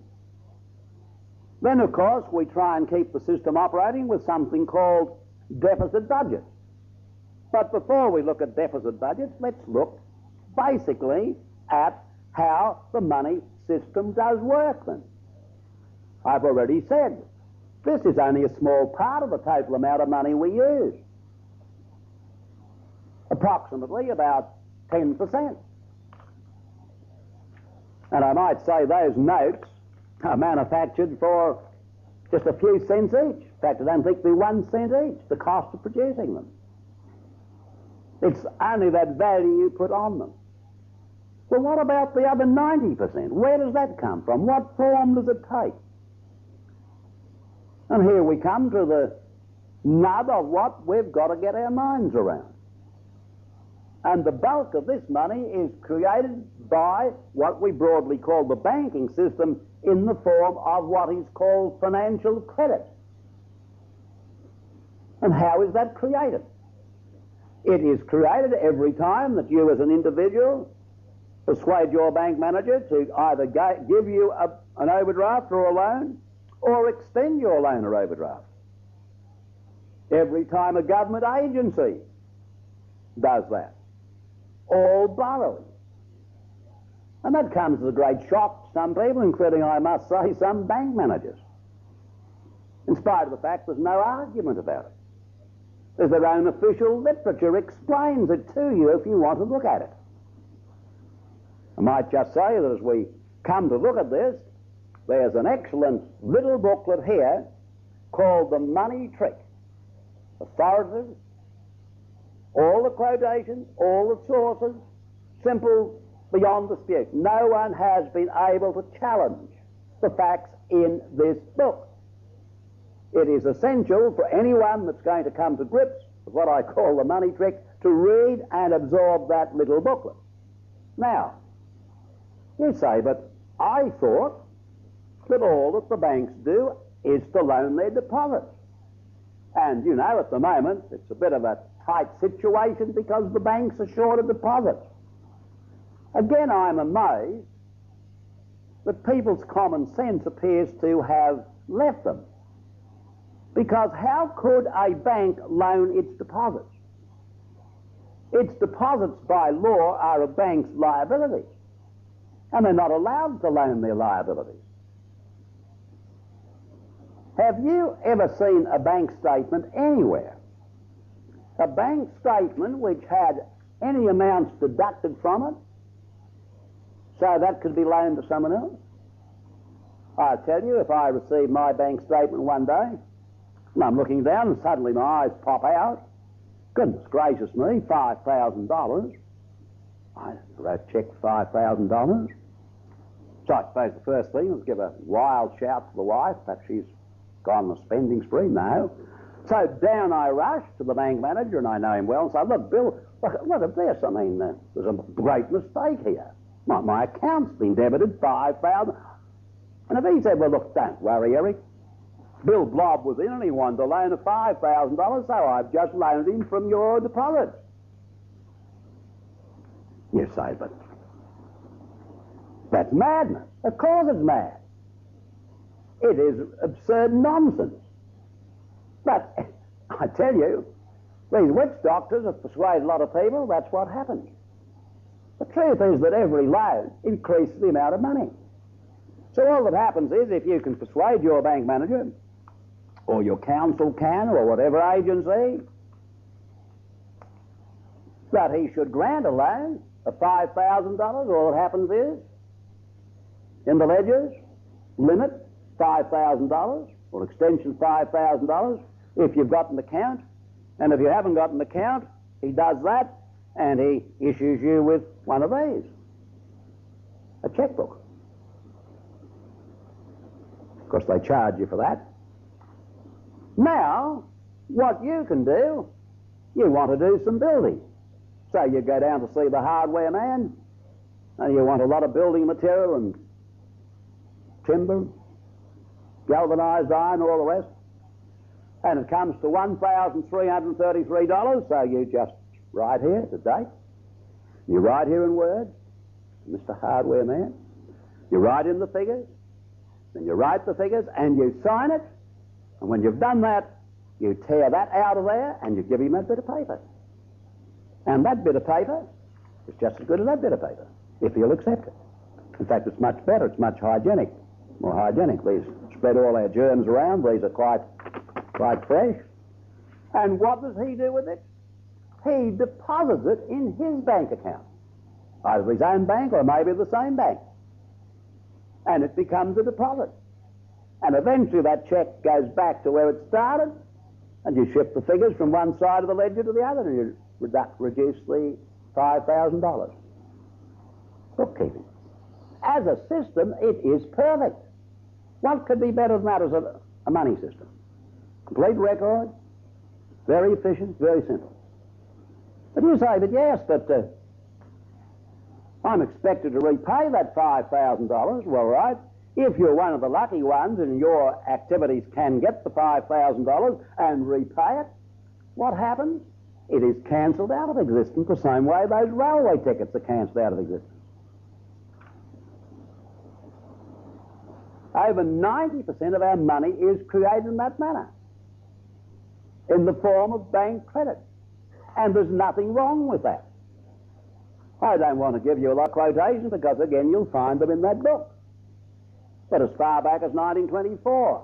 [SPEAKER 1] Then, of course, we try and keep the system operating with something called deficit budgets. But before we look at deficit budgets, let's look basically at how the money system does work then. I've already said this is only a small part of the total amount of money we use. Approximately about ten percent. And I might say those notes are manufactured for just a few cents each. In fact, I don't think they're one cent each, the cost of producing them. It's only that value you put on them. Well, what about the other ninety percent? Where does that come from? What form does it take? And here we come to the nub of what we've got to get our minds around. And the bulk of this money is created by what we broadly call the banking system in the form of what is called financial credit. And how is that created? It is created every time that you as an individual persuade your bank manager to either give you a, an overdraft or a loan, or extend your loan or overdraft. Every time a government agency does that. All borrowing. And that comes as a great shock to some people, including, I must say, some bank managers. In spite of the fact there's no argument about it. There's their own official literature explains it to you if you want to look at it. I might just say that as we come to look at this, there's an excellent little booklet here called The Money Trick. Authoritative, all the quotations, all the sources, simple beyond dispute. No one has been able to challenge the facts in this book. It is essential for anyone that's going to come to grips with what I call the money trick to read and absorb that little booklet. Now, you say, but I thought that all that the banks do is to loan their deposits. And, you know, at the moment, it's a bit of a tight situation because the banks are short of deposits. Again, I'm amazed that people's common sense appears to have left them. Because how could a bank loan its deposits? Its deposits by law are a bank's liabilities, and they're not allowed to loan their liabilities. Have you ever seen a bank statement anywhere? A bank statement which had any amounts deducted from it, so that could be loaned to someone else? I tell you, if I received my bank statement one day, and I'm looking down and suddenly my eyes pop out, goodness gracious me, five thousand dollars. I wrote a check for five thousand dollars. So I suppose the first thing was give a wild shout to the wife, perhaps she's gone on a spending spree. No. So down I rushed to the bank manager, and I know him well, and said, look, Bill, look, look at this. I mean, uh, there's a great mistake here. My, my account's been debited five thousand dollars. And if he said, well, look, don't worry, Eric. Bill Blob was in and he wanted to loan of five thousand dollars, so I've just loaned him from your deposit. You say, but that's madness. Of course it's mad. It is absurd nonsense. But I tell you, these witch doctors have persuaded a lot of people. That's what happens. The truth is that every loan increases the amount of money. So all that happens is if you can persuade your bank manager, or your council can, or whatever agency, that he should grant a loan of five thousand dollars, all that happens is, in the ledgers, limit five thousand dollars, or extension five thousand dollars, if you've got an account. And if you haven't got an account, he does that, and he issues you with one of these, a checkbook. Of course, they charge you for that. Now, what you can do, you want to do some building. So you go down to see the hardware man, and you want a lot of building material and timber, galvanized iron, all the rest. And it comes to one thousand three hundred thirty-three dollars, so you just write here the date. You write here in Word, Mister Hardware Man. You write in the figures, then you write the figures, and you sign it. And when you've done that, you tear that out of there and you give him that bit of paper. And that bit of paper is just as good as that bit of paper, if he'll accept it. In fact, it's much better. It's much hygienic. More hygienic. These spread all our germs around. These are quite, quite fresh. And what does he do with it? He deposits it in his bank account, either his own bank or maybe the same bank. And it becomes a deposit. And eventually that check goes back to where it started, and you shift the figures from one side of the ledger to the other, and you redu- reduce the five thousand dollars. Bookkeeping. As a system, it is perfect. What could be better than that as a, a money system? Complete record, very efficient, very simple. But you say, but yes, but uh, I'm expected to repay that five thousand dollars. Well, right. If you're one of the lucky ones and your activities can get the five thousand dollars and repay it, what happens? It is cancelled out of existence the same way those railway tickets are cancelled out of existence. Over ninety percent of our money is created in that manner, in the form of bank credit. And there's nothing wrong with that. I don't want to give you a lot of quotations because, again, you'll find them in that book. But as far back as nineteen twenty-four,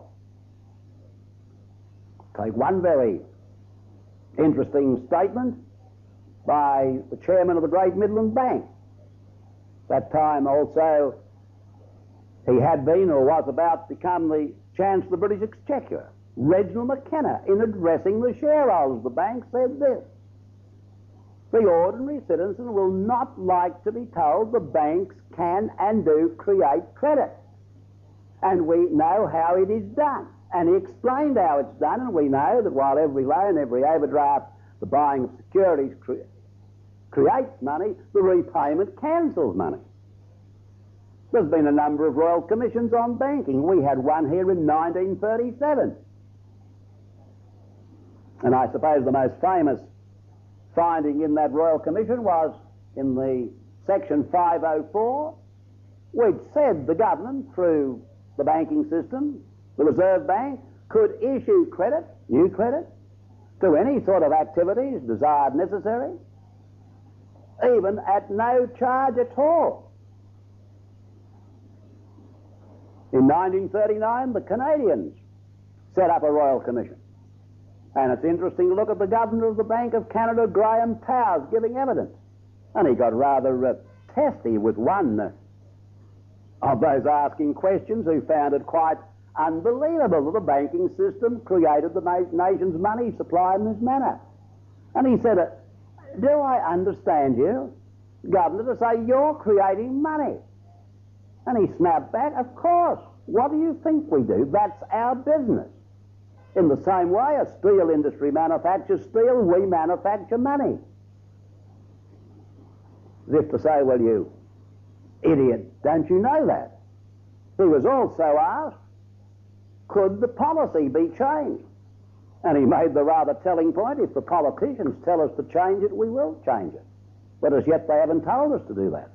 [SPEAKER 1] take one very interesting statement by the chairman of the Great Midland Bank. That time also he had been or was about to become the Chancellor of the British Exchequer. Reginald McKenna, in addressing the shareholders of the bank, said this: The ordinary citizen will not like to be told the banks can and do create credit. And we know how it is done. And he explained how it's done, and we know that while every loan, every overdraft, the buying of securities cre- creates money, the repayment cancels money. There's been a number of royal commissions on banking. We had one here in nineteen thirty-seven. And I suppose the most famous finding in that royal commission was in the section five oh four, which said the government, through the banking system, the Reserve Bank, could issue credit, new credit, to any sort of activities desired necessary, even at no charge at all. In nineteen thirty-nine, the Canadians set up a royal commission. And it's interesting to look at the governor of the Bank of Canada, Graham Towers, giving evidence. And he got rather uh, testy with one uh, of those asking questions, who found it quite unbelievable that the banking system created the na- nation's money supply in this manner. And he said, uh, do I understand you, Governor, to say you're creating money? And he snapped back, of course. What do you think we do? That's our business. In the same way a steel industry manufactures steel, we manufacture money. As if to say, well, you idiot, don't you know that? He was also asked, could the policy be changed? And he made the rather telling point, if the politicians tell us to change it, we will change it. But as yet they haven't told us to do that.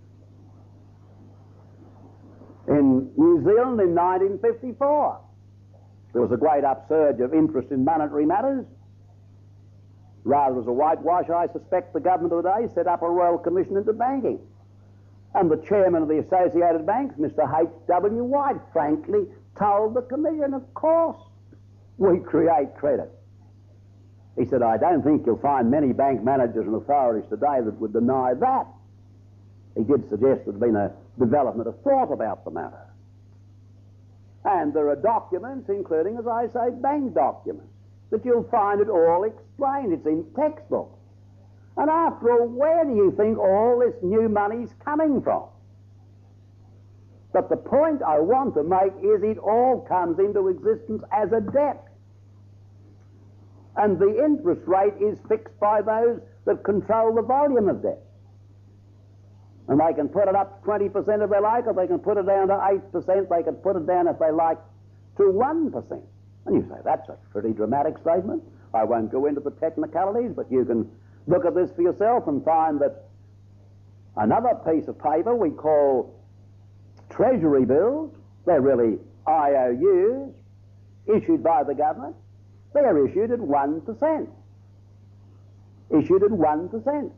[SPEAKER 1] In New Zealand in nineteen fifty-four, there was a great upsurge of interest in monetary matters. Rather as a whitewash, I suspect the government of the day set up a royal commission into banking. And the chairman of the Associated Banks, Mister H W White, frankly told the commission, of course, we create credit. He said, I don't think you'll find many bank managers and authorities today that would deny that. He did suggest there's been a development of thought about the matter. And there are documents, including, as I say, bank documents, that you'll find it all explained. It's in textbooks. And after all, where do you think all this new money's coming from? But the point I want to make is it all comes into existence as a debt. And the interest rate is fixed by those that control the volume of debt. And they can put it up twenty percent if they like, or they can put it down to eight percent. They can put it down, if they like, to one percent. And you say, that's a pretty dramatic statement. I won't go into the technicalities, but you can look at this for yourself and find that another piece of paper we call treasury bills, they're really I O Us, issued by the government, they're issued at one percent. Issued at one percent.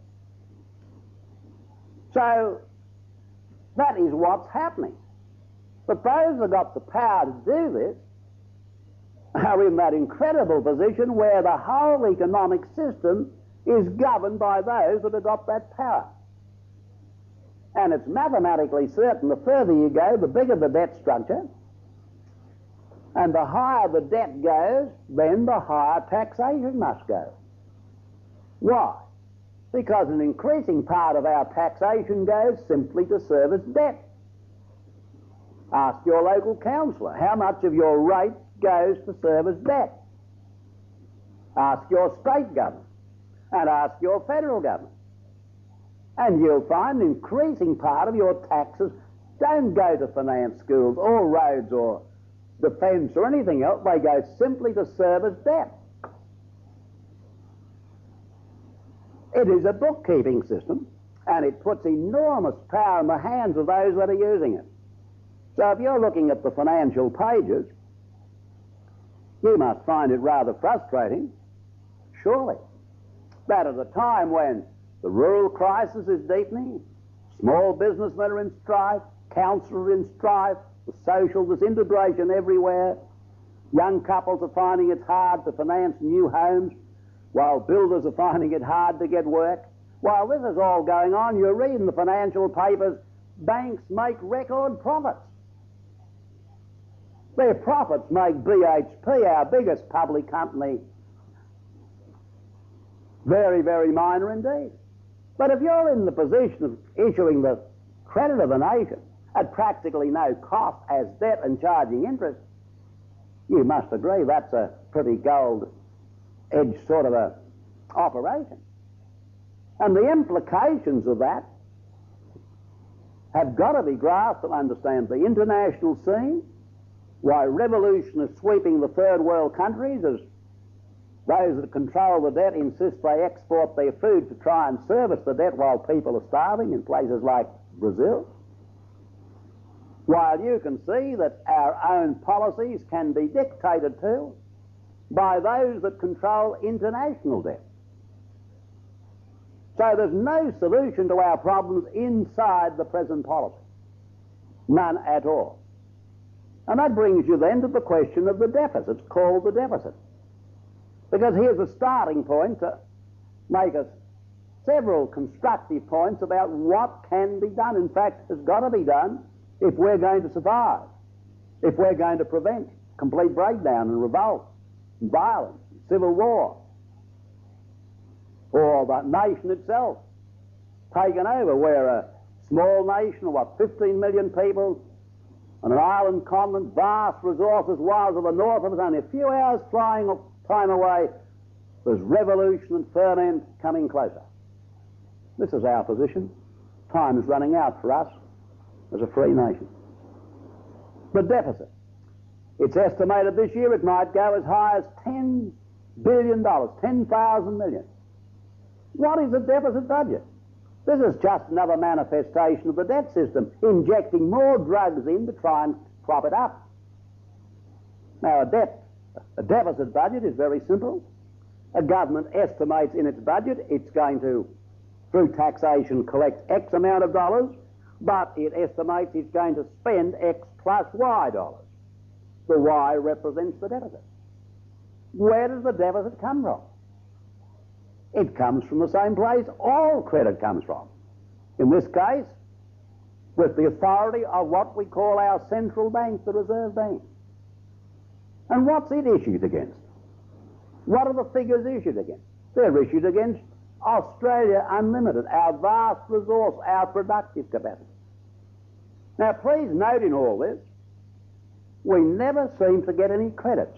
[SPEAKER 1] So that is what's happening. But those that got the power to do this are in that incredible position where the whole economic system is governed by those that have got that power. And it's mathematically certain the further you go, the bigger the debt structure, and the higher the debt goes, then the higher taxation must go. Why? Because an increasing part of our taxation goes simply to service debt. Ask your local councillor how much of your rate goes to service debt. Ask your state government and ask your federal government. And you'll find an increasing part of your taxes don't go to finance schools or roads or defence or anything else. They go simply to service debt. It is a bookkeeping system, and it puts enormous power in the hands of those that are using it. So if you're looking at the financial pages, you must find it rather frustrating, surely, that at a time when the rural crisis is deepening, small businessmen are in strife, councils are in strife, the social disintegration everywhere, young couples are finding it hard to finance new homes, while builders are finding it hard to get work. While this is all going on, you read in the financial papers, banks make record profits. Their profits make B H P, our biggest public company, Very, very minor indeed. But if you're in the position of issuing the credit of the nation at practically no cost as debt and charging interest, you must agree that's a pretty gold-edged sort of a operation. And the implications of that have got to be grasped to understand the international scene, why revolution is sweeping the third world countries as those that control the debt insist they export their food to try and service the debt while people are starving in places like Brazil. While you can see that our own policies can be dictated to by those that control international debt. So there's no solution to our problems inside the present policy. None at all. And that brings you then to the question of the deficit. It's called the deficit. Because here's a starting point to make us several constructive points about what can be done. In fact, has got to be done if we're going to survive, if we're going to prevent complete breakdown and revolt and violence and civil war, or the nation itself taken over. We're a small nation of, what, fifteen million people on an island continent, vast resources, while to the north of us, only a few hours flying time away, there's revolution and ferment coming closer. This is our position. Time is running out for us as a free nation. The deficit. It's estimated this year it might go as high as ten billion dollars, ten thousand million. What is a deficit budget? This is just another manifestation of the debt system, injecting more drugs in to try and prop it up. Now, a debt, a deficit budget is very simple. A government estimates in its budget it's going to, through taxation, collect X amount of dollars, but it estimates it's going to spend X plus Y dollars. The Y represents the deficit. Where does the deficit come from? It comes from the same place all credit comes from. In this case, with the authority of what we call our central bank, the Reserve Bank. And what's it issued against? What are the figures issued against? They're issued against Australia Unlimited, our vast resource, our productive capacity. Now, please note in all this, we never seem to get any credits.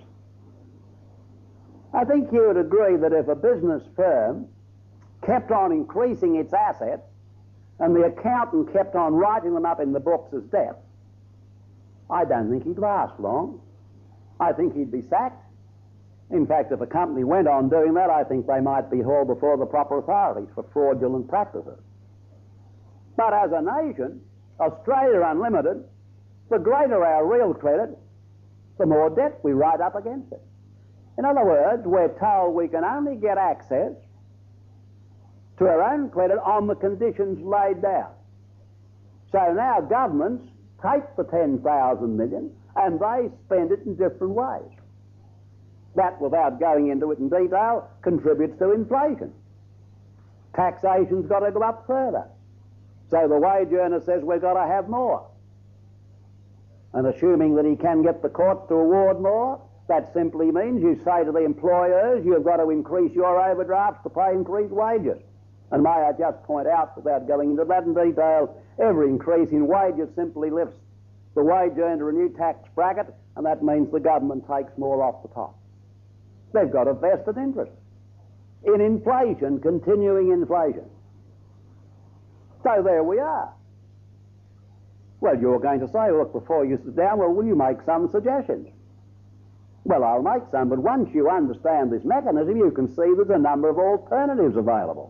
[SPEAKER 1] I think you would agree that if a business firm kept on increasing its assets and the accountant kept on writing them up in the books as debt, I don't think he'd last long. I think he'd be sacked. In fact, if a company went on doing that, I think they might be hauled before the proper authorities for fraudulent practices. But as a nation, Australia Unlimited, the greater our real credit, the more debt we write up against it. In other words, we're told we can only get access to our own credit on the conditions laid down. So now governments take the ten thousand million and they spend it in different ways. That, without going into it in detail, contributes to inflation. Taxation's got to go up further. So the wage earner says we've got to have more. And assuming that he can get the courts to award more, that simply means you say to the employers, you've got to increase your overdrafts to pay increased wages. And may I just point out, without going into that in detail, every increase in wages simply lifts the wage earner to a new tax bracket, and that means the government takes more off the top. They've got a vested interest in inflation, continuing inflation. So there we are. Well, you're going to say, look, before you sit down, well, will you make some suggestions? Well, I'll make some, but once you understand this mechanism, you can see there's a number of alternatives available.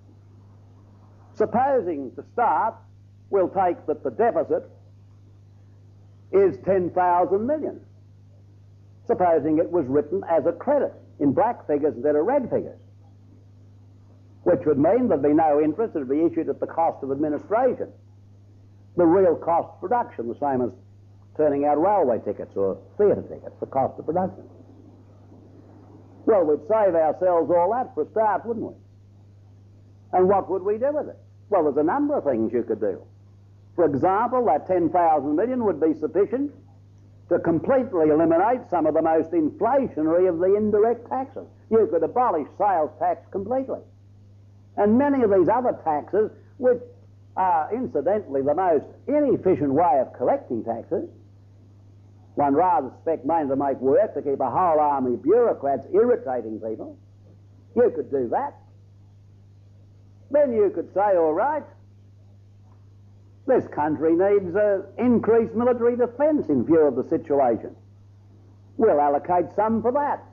[SPEAKER 1] Supposing, to start, we'll take that the deficit is ten thousand million. Supposing it was written as a credit in black figures instead of red figures, which would mean there'd be no interest, it'd be issued at the cost of administration. The real cost of production, the same as turning out railway tickets or theatre tickets, the cost of production. Well, we'd save ourselves all that for a start, wouldn't we? And what would we do with it? Well, there's a number of things you could do. For example, that ten thousand million would be sufficient to completely eliminate some of the most inflationary of the indirect taxes. You could abolish sales tax completely. And many of these other taxes, which are incidentally the most inefficient way of collecting taxes, one rather suspect made to make work to keep a whole army of bureaucrats irritating people. You could do that. Then you could say, all right, this country needs uh, increased military defence in view of the situation. We'll allocate some for that.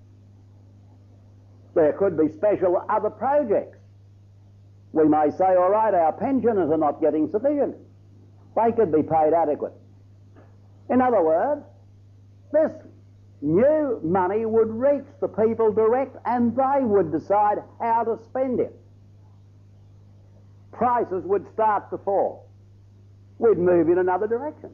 [SPEAKER 1] There could be special other projects. We may say, all right, our pensioners are not getting sufficient. They could be paid adequate. In other words, this new money would reach the people direct and they would decide how to spend it. Prices would start to fall. We'd move in another direction.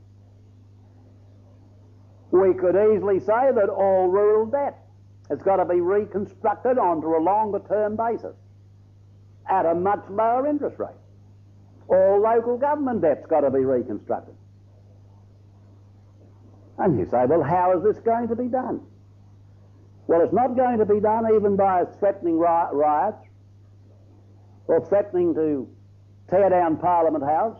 [SPEAKER 1] We could easily say that all rural debt has got to be reconstructed onto a longer term basis at a much lower interest rate. All local government debt's got to be reconstructed. And you say, well, how is this going to be done? Well, it's not going to be done even by threatening ri- riots or threatening to tear down Parliament House.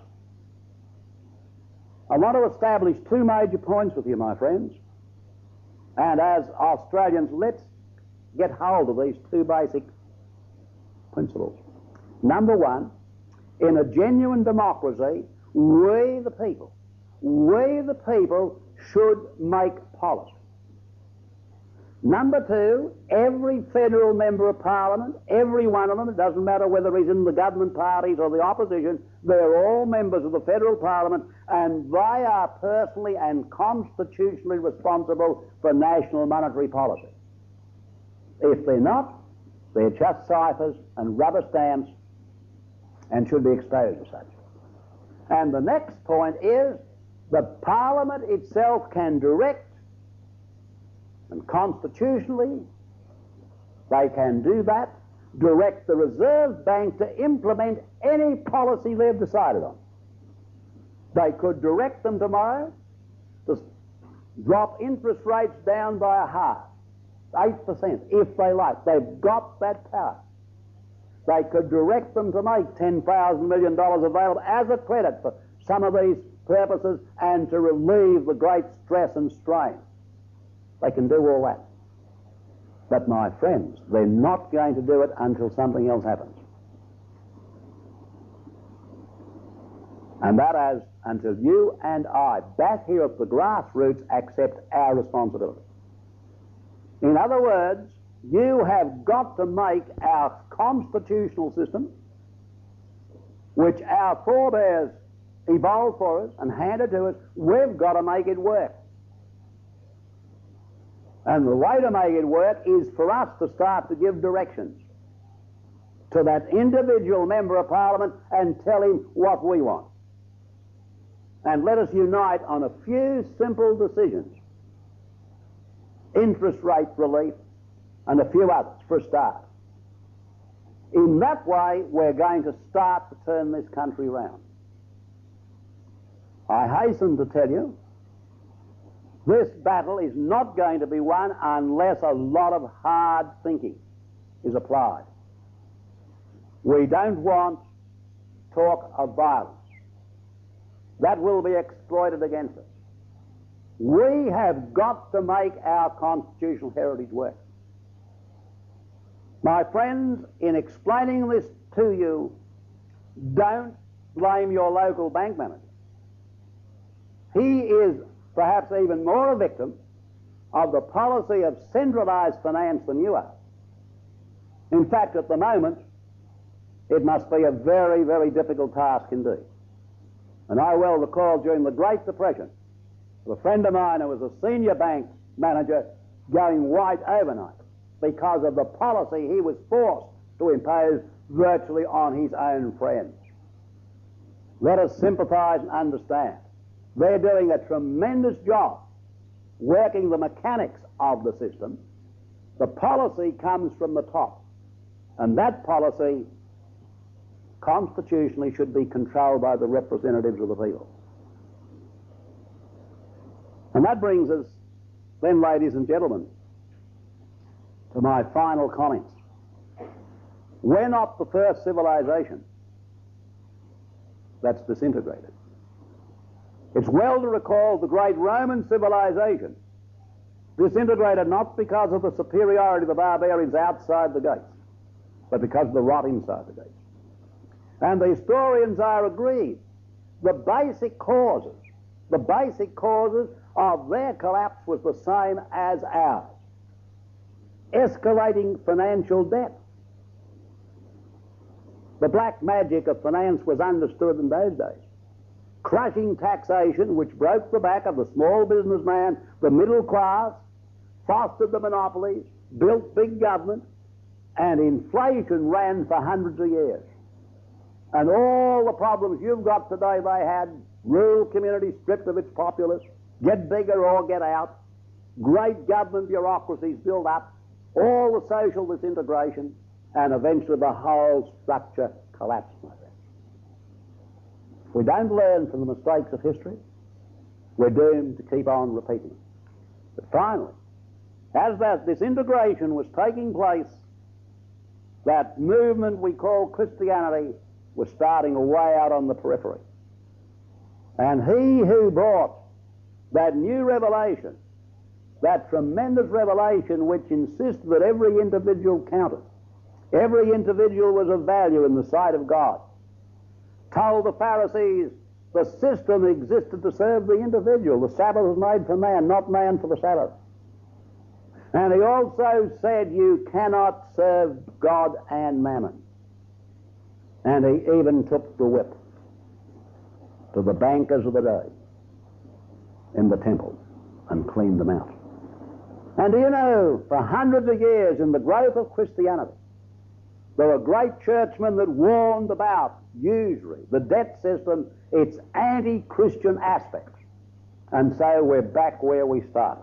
[SPEAKER 1] I want to establish two major points with you, my friends. And as Australians, let's get hold of these two basic principles. Number one, in a genuine democracy, we the people, we the people should make policy. Number two, every federal member of Parliament, every one of them, it doesn't matter whether he's in the government parties or the opposition, they're all members of the federal Parliament and they are personally and constitutionally responsible for national monetary policy. If they're not, they're just ciphers and rubber stamps and should be exposed as such. And the next point is the Parliament itself can direct, and constitutionally they can do that, direct the Reserve Bank to implement any policy they've decided on. They could direct them tomorrow to drop interest rates down by a half, eight percent, if they like. They've got that power. They could direct them to make ten thousand million dollars available as a credit for some of these purposes and to relieve the great stress and strain. They can do all that. But my friends, they're not going to do it until something else happens. And that is until you and I, back here at the grassroots, accept our responsibility. In other words, you have got to make our constitutional system, which our forebears evolved for us and handed to us, we've got to make it work. And the way to make it work is for us to start to give directions to that individual member of Parliament and tell him what we want. And let us unite on a few simple decisions. Interest rate relief and a few others for a start. In that way, we're going to start to turn this country round. I hasten to tell you, this battle is not going to be won unless a lot of hard thinking is applied. We don't want talk of violence. That will be exploited against us. We have got to make our constitutional heritage work. My friends, in explaining this to you, don't blame your local bank manager. He is perhaps even more a victim of the policy of centralised finance than you are. In fact, at the moment, it must be a very, very difficult task indeed. And I well recall during the Great Depression, a friend of mine who was a senior bank manager going white overnight because of the policy he was forced to impose virtually on his own friends. Let us sympathise and understand. They're doing a tremendous job working the mechanics of the system. The policy comes from the top, and that policy constitutionally should be controlled by the representatives of the people. And that brings us then, ladies and gentlemen, to my final comments. We're not the first civilization that's disintegrated. It's well to recall the great Roman civilization disintegrated not because of the superiority of the barbarians outside the gates, but because of the rot inside the gates. And the historians are agreed the basic causes, the basic causes of their collapse was the same as ours. Escalating financial debt. The black magic of finance was understood in those days. Crushing taxation, which broke the back of the small businessman, the middle class, fostered the monopolies, built big government, and inflation ran for hundreds of years. And all the problems you've got today, they had. Rural communities stripped of its populace, get bigger or get out, great government bureaucracies built up, all the social disintegration, and eventually the whole structure collapsed, my friends. If we don't learn from the mistakes of history, we're doomed to keep on repeating them. But finally, as that disintegration was taking place, that movement we call Christianity was starting away out on the periphery. And he who brought that new revelation, that tremendous revelation which insisted that every individual counted, every individual was of value in the sight of God, told the Pharisees the system existed to serve the individual. The Sabbath was made for man, not man for the Sabbath. And he also said you cannot serve God and mammon. And he even took the whip to the bankers of the day in the temple and cleaned them out. And do you know, for hundreds of years in the growth of Christianity, there were great churchmen that warned about usury, the debt system, its anti-Christian aspects. And so we're back where we started.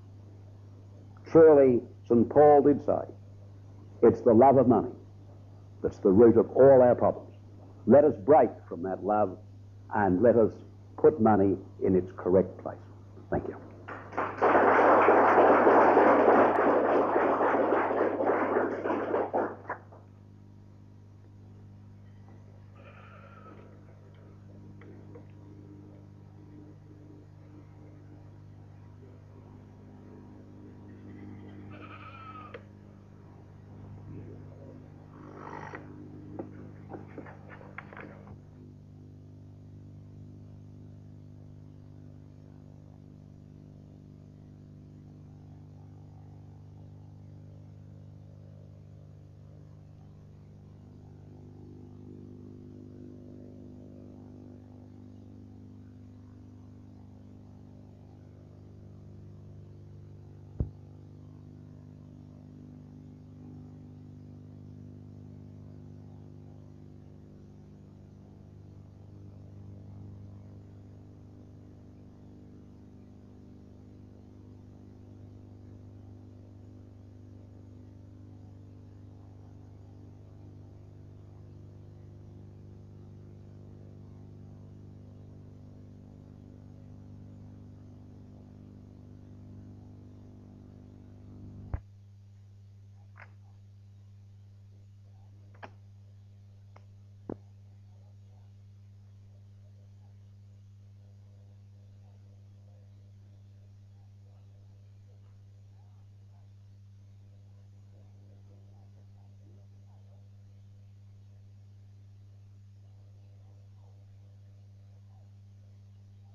[SPEAKER 1] Truly, Saint Paul did say, it's the love of money that's the root of all our problems. Let us break from that love and let us put money in its correct place. Thank you.